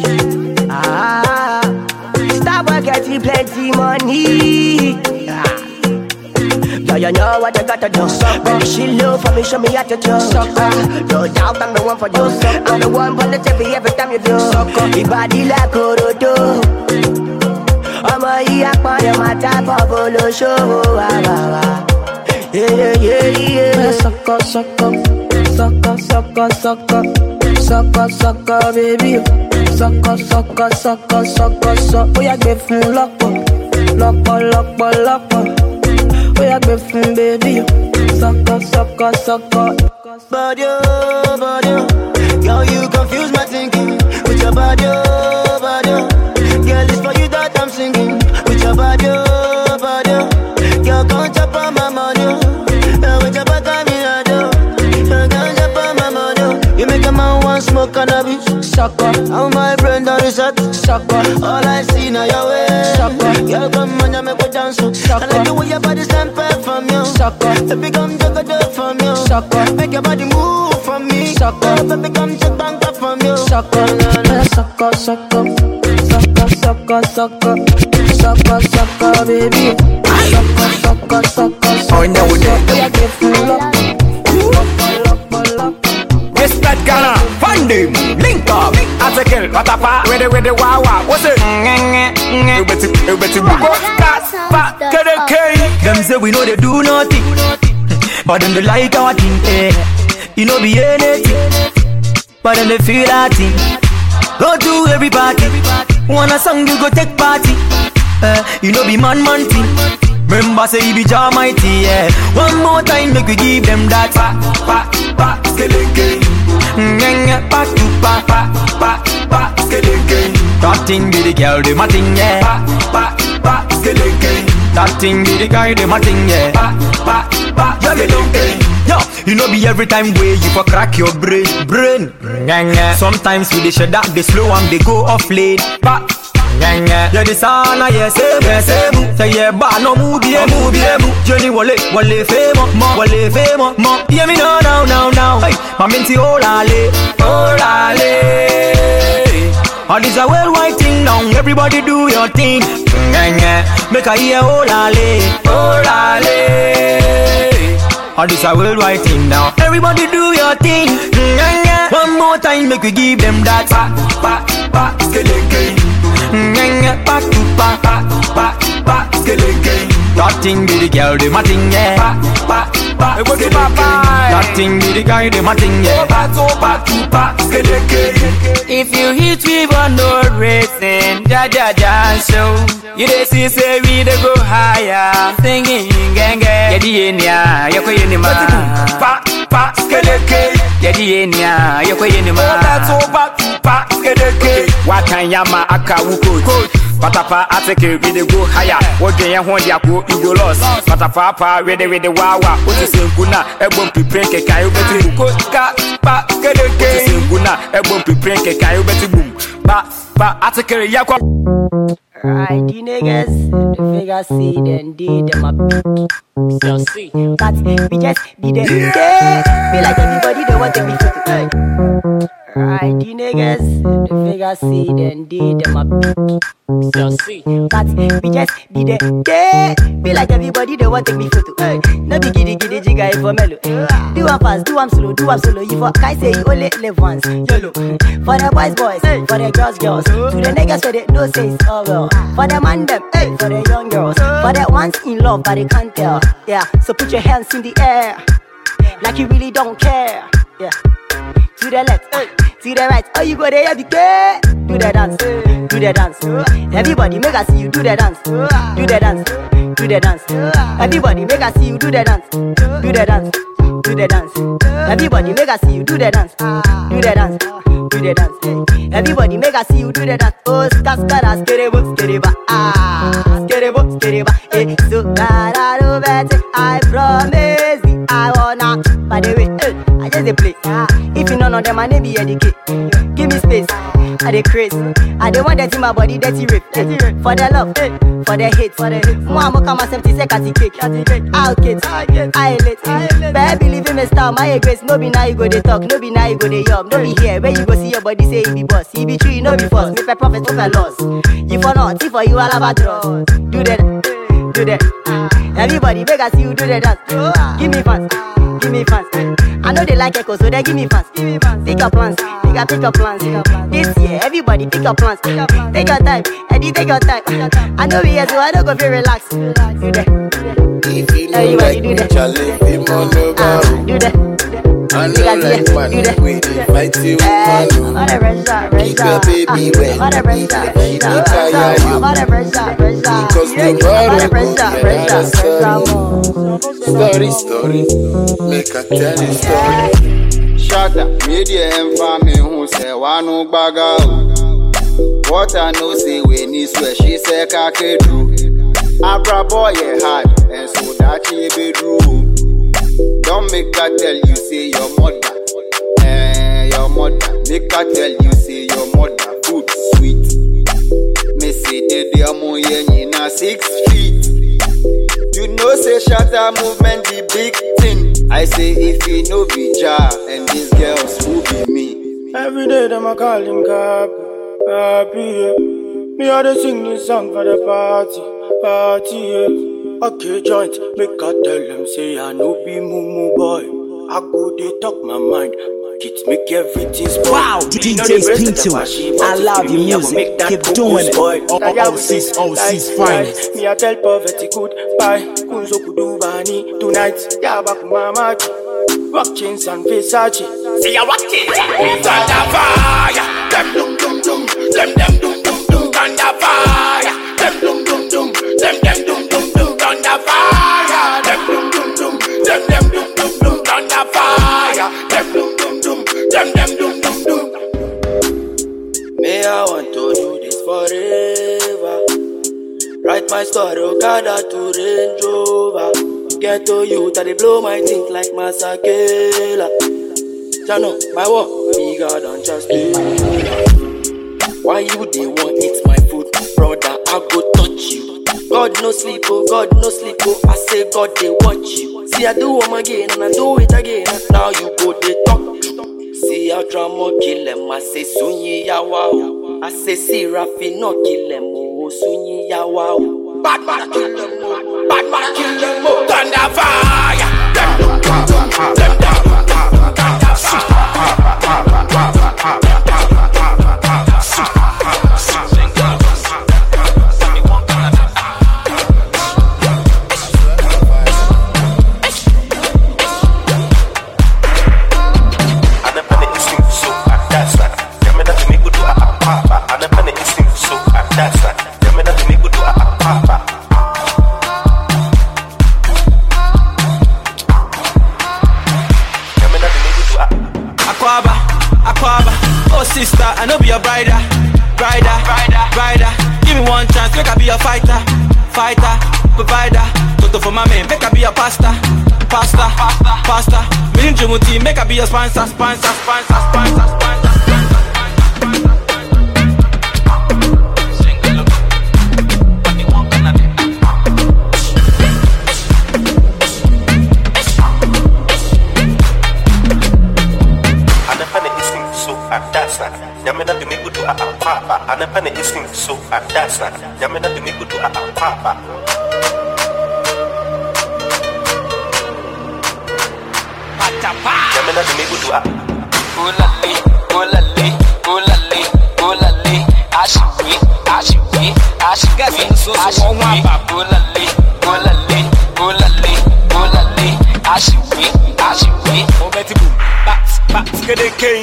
Stop getting plenty money. Yeah, you know what I gotta do. Baby, she low for me, show me how to do. No doubt I'm the one for you. I'm the one for the TV every time you do. Your body like Orodo. I'm a yakpa, my type of polo show. Yeah. Sucker, baby. Sucker. Oh, yeah, give me lock. Oh, yeah, baby. Sucker. Body, girl, you confuse my thinking with your body. Girl, it's for you that I'm singing with your body. Girl, come chop on my money. With your back on me, I do. Come chop on my money. You make a man want smoke cannabis. Sucker, how my brain done reset. Sucker, all I see now your way. Sucker, girl, come on, you make me dance. I like the way your body stand perfect from you. Sucker, baby, come juggle up from you. Sucker, make your body move from me. Sucker, baby, come check bank up from you. Sucker, sucker, baby. Sucker. Oh, no, Respect Ghana, fund him, link up, article, Watapa, with the wawa, what's it? You better go, fat, get a K. Them say we know they do nothing, but them they like our thing, eh. You know be anything, but them they feel our thing. Go to every party, wanna song you go take party, you know be man thing. Remember say he be Jah mighty, yeah. One more time make we give them that pa skeleke. Pa to pa skeleke. That thing be the girl de my thing, yeah. Pa skeleke. That thing be the guy de my thing, yeah. Pa skeleke. Yo, you know be every time way you for crack your brain. Sometimes we they shut that they slow and they go off late. Yeah, this ana yes, say yeah, but no move. Johnny wale femo, mo. Yeah, me now. Hey, my minty olale. All this a worldwide thing now. Everybody do your thing. Make a hear olale. All this a worldwide thing now. Everybody do your thing. One more time, make we give them that pa skeleke. Pa to pa skeleke. That thing be the girl de my thing, yeah. Pa that thing be the guy de my thing, yeah. Pa to pa skeleke. If you hit me for no reason, ja show. You dey see say we dey go higher, singing gang. Yedi enya, yoko yenima. Pa skeleke. Yedi enya, yoko yenima. Pa skeleke. Wakan yama aka wuko. Patapa ateke we dey go higher. Wogen ya hon dia ko you go lost. Patapa we dey wawa. Oti senkuna ebom piprenke kan you beti ko pa skeleke. Oti senkuna ebom piprenke kan you beti boom. Pa ateke yakwa. Right, the niggas, the figure see them, did them a pick. So see, but we just be there. Be like everybody, they want to be fit. Right, the niggas, the figure see them, did them a pick. So see, but we just be there. Be like everybody, they want to be fit. No be giddy jigga for mellow. Do one fast, do one slow. You for I say you only live once. YOLO. For the boys, for the girls. To the niggas for the no says, oh well. For the man them, for the young girls. For the ones in love but they can't tell. Yeah, so put your hands in the air, like you really don't care. Yeah, to the left, to the right. Oh, you go there, be good. Do the dance. Everybody make us see you do the dance. Do the dance. Everybody make us see you do the dance. Do the dance. Everybody make us see you do the dance. Do the dance. Everybody make us see you do the dance. Oh, skara, skeriba. So I promise you, I wanna. By the way, I just play. If you know them, my name be educate. Give me space. I dey craze. I dey want dirty my body, dirty rape. For the love, for the hate. Mama come myself to say catty cake. I'll get, I late. Baby, leave me style, my grace. No be now you go dey talk, no be now you go dey yum. No be here, where you go see your body say he be boss. He be true, you know be false. Me for profit, no for loss. You for not, if for you all about draw. Do that. Everybody beg us you do the dance. Give me fans. I know they like echo, so they give me fans. Pick your plans, pick your plans. This year, everybody pick your plans. Take your time, Eddie, take your time. I know we here, so I don't go feel relaxed. Do that. If you know like me, challenge him on the bar. Do that. I know like man, we dey fight you, man. Keep your baby wet. Keep me tired, you. Because tomorrow will be another story. Make a tell you story. Shut up, media and family who say one baga. What I know say when he swear she say kakedu. Abra boy hard and so that he be true. Don't make her tell you say your mother, your mother. Make her tell you say your mother food sweet. Me say the amo na 6 feet. You know say shatter movement the big thing. I say if he no be Jah and these girls who be me. Every day them a call him Kapi, yeah. Me a dey sing this song for the party, yeah. Okay, joint, make I tell them say I no be mumu boy. I go dey talk my mind, kids make everything spoil. Wow, DJ Pinto, I love your music, keep doing it. OC's finest. Me I tell poverty goodbye, Kunzo Kudubani tonight. Yabakumamachi, rock chains and Versace. See ya rock chains, thunder fire. Them dum dum dum, them dum dum dum, thunder fire. Them dum dum dum, them dum dum dum, thunder fire. Them dum dum dum, them dum dum dum, thunder fire. Them dum dum dum, them dum dum dum. Me I want to do this forever. Write my story, Okada to Range Rover. Get to you, that they blow my think like Masakela. Jano, my work bigger than just you. Why you they want eat my food, brother? I go touch you. God no sleep, oh God no sleep, oh I say God they watch you. See I do them again and I do it again. Now you go they talk. See how drama kill them. I say Sunyi Yawa. I say see Rafi no kill them. Oh Sunyi Yawa. Bad man kill them, bad man kill them, thunder fire. Them dum dum dum, them dum dum dum, thunder fire. Sister, I know be your brider. Give me one chance, make I be your fighter, provider. Toto for my man, make I be your pasta. Me and Jumuti, make I be your sponsor. Yamena to me go to a papa, and a penny is so at that's not. Yamena to me go to a papa. Yamena to me go to a Ulali, Ashiwi, Obetibu, Bats, get a cane.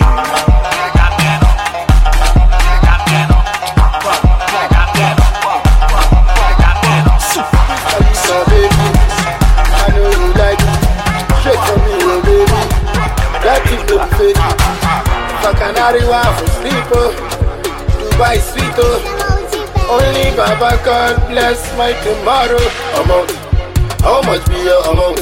Canary one for sleeper, Dubai sweeter. Only Baba God bless my tomorrow. Amount, how much be your amount?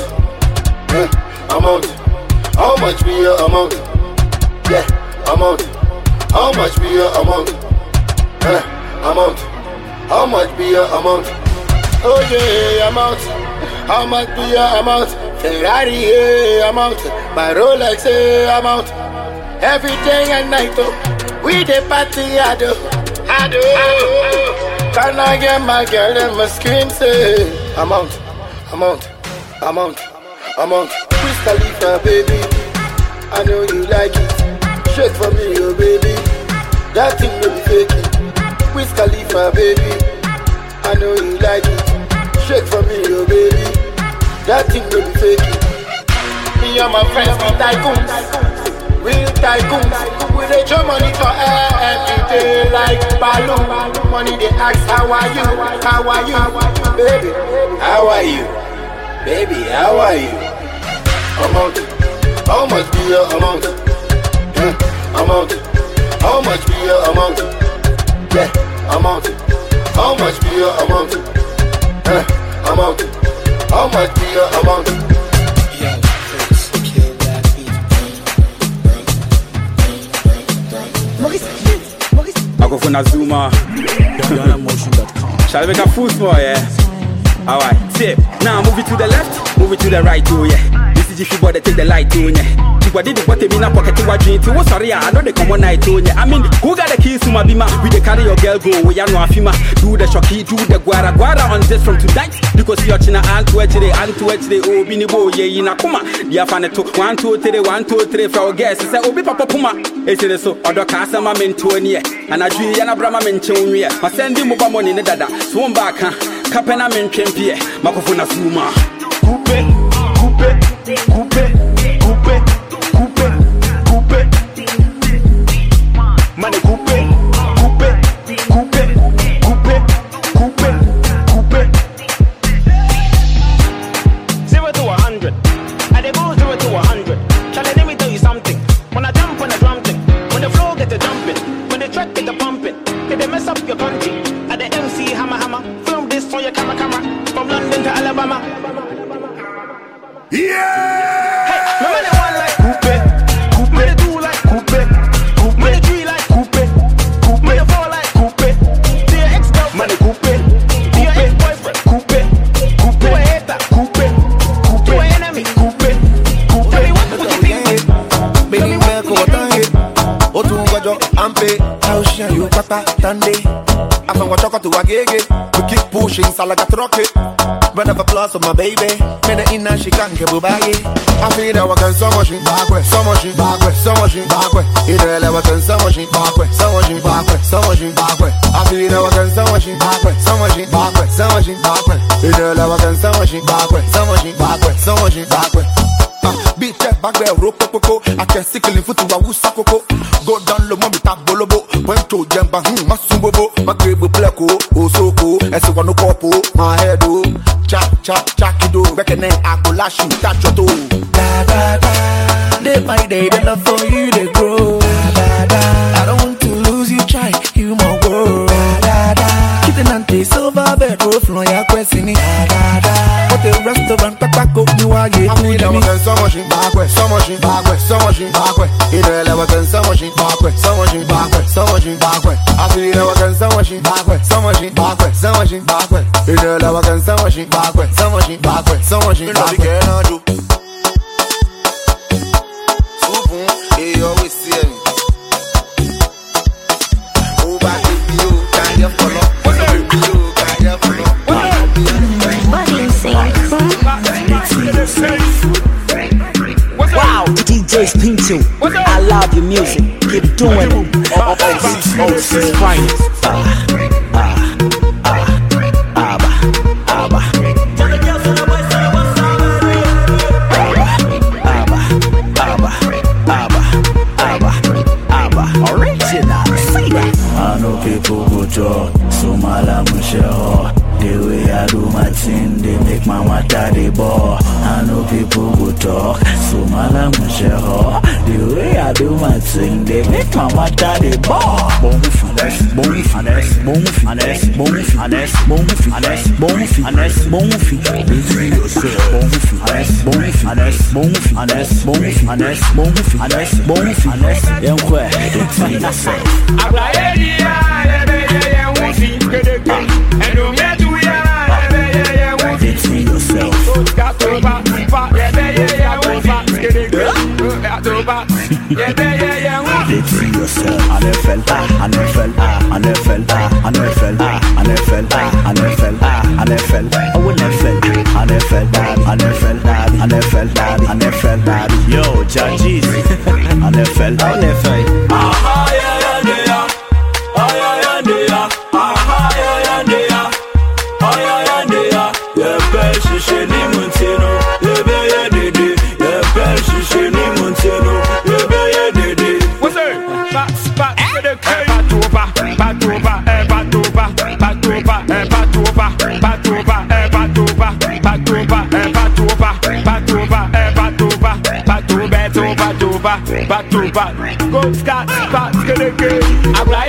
Amount, how much be your amount? Yeah, amount, How much be your amount? Amount. How much be your amount? Oh yeah, amount. How much be your amount? Ferrari, yeah, amount. My Rolex, yeah, amount. Every day and night, oh, we the party, I do. Can I get my girl in my screen, say amount. Wiz Khalifa, baby, I know you like it. Shake for me, oh baby, that thing will be fake. Wiz Khalifa, baby, I know you like it. Shake for me, oh baby, that thing will be fake. Me and my friends, we tycoons, real tycoons. We dey throw money for air every day like balloon. Money they ask, how are you, baby? How are you, baby? How are you? Amount. How much be your amount? Amount. How much be your amount? Yeah, amount. How much be your amount? Amount. How much be your amount? I go for Nazuma. Shall I make a full small, yeah? Alright, tip. Now move it to the left, move it to the right, oh yeah. This is if you bother take the light, oh yeah. What did what in a pocket to watch it? Oh sorry, I know the common night, oh yeah. I mean, who got the keys to my bima? We the carry your girl go, we are no afima. Do the shocky, do the guara on this from tonight. Because you're china and to edge, oh bini bo, yeah, in a kuma. The afane to 1, 2, 3, 1, 2, 3 for our guests. Say, oh be papa puma. It's so, or the casa my mentoni, and I dream and a brahma mention. My sending mobile money in the dada, swim back, Capena men champion, Macofona Suma. Coupe. Money coupe. 0 to 100. I dey go 0 to 100. Shall I let me tell you something? When I jump on the drum thing, when the floor get to jumping, when the track get to pumping, they mess up your country. At the MC hammer, film this for your camera, from London to Alabama. Yeah! Hey, my money one like coupe. Money two like coupe. Money three like coupe. Money four like coupe. To your ex-girlfriend, money coupe. To your ex-boyfriend, coupe. To a hater, coupe. To an enemy, coupe. Tell me what you think? Baby, me ko tange. Otu ngwajo ampe. Ausha you kata tande. Afan wachoko to agege. We keep pushing salaga troke. Run up applause for my baby. Mena inna she can't get bubaye. I feel that we can so much backward, so much backward. It really we can so much backward. I feel that we can so much backward. It really we can so much backward. Beat check back there, rope coco. I can sickle in foot to a wusakoko. Go down low, mommy tap bolobo. Went to jamba, masumbobo. My crib pleko, osoko. And so one no copo, my head do. Chakido, reckoning, I go lash you, touch your toe. Da. Day by day, the love for you, they grow. Da. I don't want to lose you, try, you my world. Da. Kitten and tea, silver bed, roof, no, ya question. Da. But the restaurant, Patako, you are getting. I feel that we can so much backward. It really we can so much backward. I feel that we can so much backward. It really we can so much backward. You know the girl now do. Supun, he always see me. Oh, back if you can't get follow. Wow, DJ Pinto, I love your music. Keep doing it. This is fine. Original, see that. I know people go talk, so my the way I do my thing, they make my water they ball. I know people go people talk. So mala mushero. The way I do my thing, they make my mother the ball. Bon finesse, bon finesse, bon finesse, bon finesse, bon finesse, bon finesse, bon finesse, bon finesse, bon finesse, bon finesse, bon finesse, bon finesse, bon finesse. And where it's yourself. It's yourself. It's yourself. NFL, NFL, NFL, NFL, NFL, NFL, NFL. Oh, NFL, NFL, NFL, NFL, NFL. Yo, judges. NFL, NFL. Go Scott, Scott, get a game. I'm like,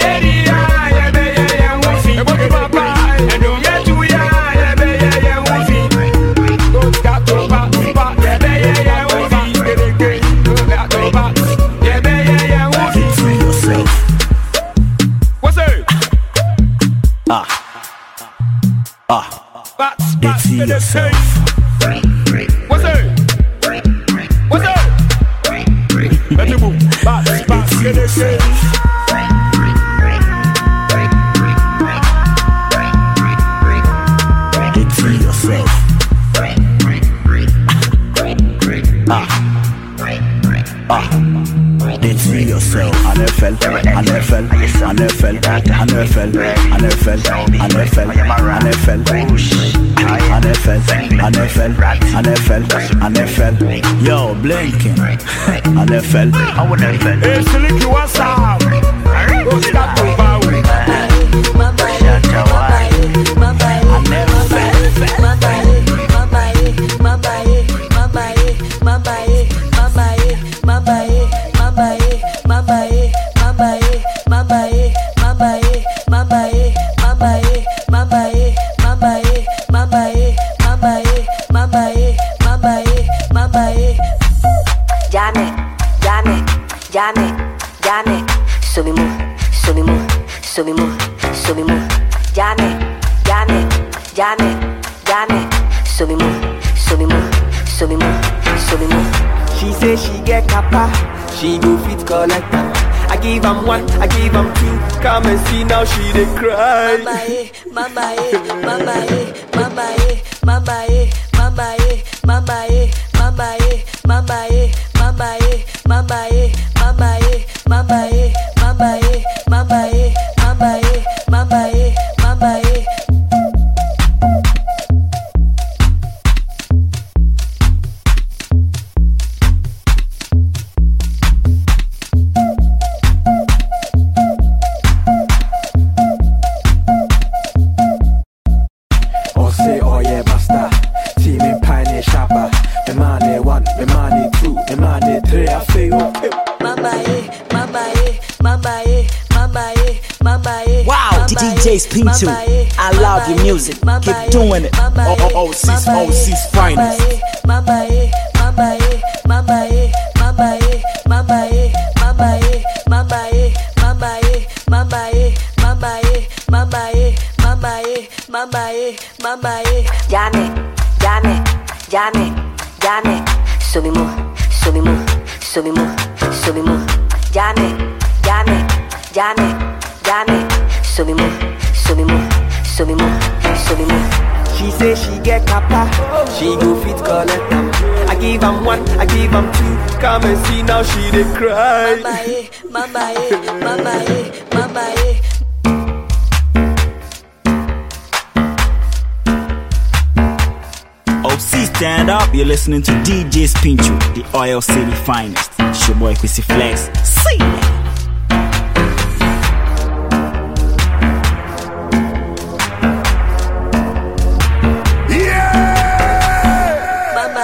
It's yourself. What's up? What's up? Let me move. Back, get it, get it. It's yourself. It's yourself. NFL, NFL, NFL, NFL, NFL, NFL, NFL, yo, blinking, NFL, hey, Silky, what's up? Go stop to bow. She say she get kappa, she go fit collect am. I give am one, I give am two. Come and see now she dey cry. Mama eh, mama eh, mama eh, mama eh, mama eh, mama eh, mama eh, mama eh, mama eh, mama eh, mama eh, mama eh, mama eh, mama eh, mama eh, mama eh, mama eh, mama eh. Wow, DJ's Pinto. I love your music. Keep doing it. OC's finest. Janet, subimu, Janet, subimu. She say she get kappa, she go fit collect am. I give am one, I give am two. Come and see now she dey cry. Mama eh, mama eh, mama eh. OC stand up, you're listening to DJ Pinto, the Oil City finest. It's your boy Chrissy Flex.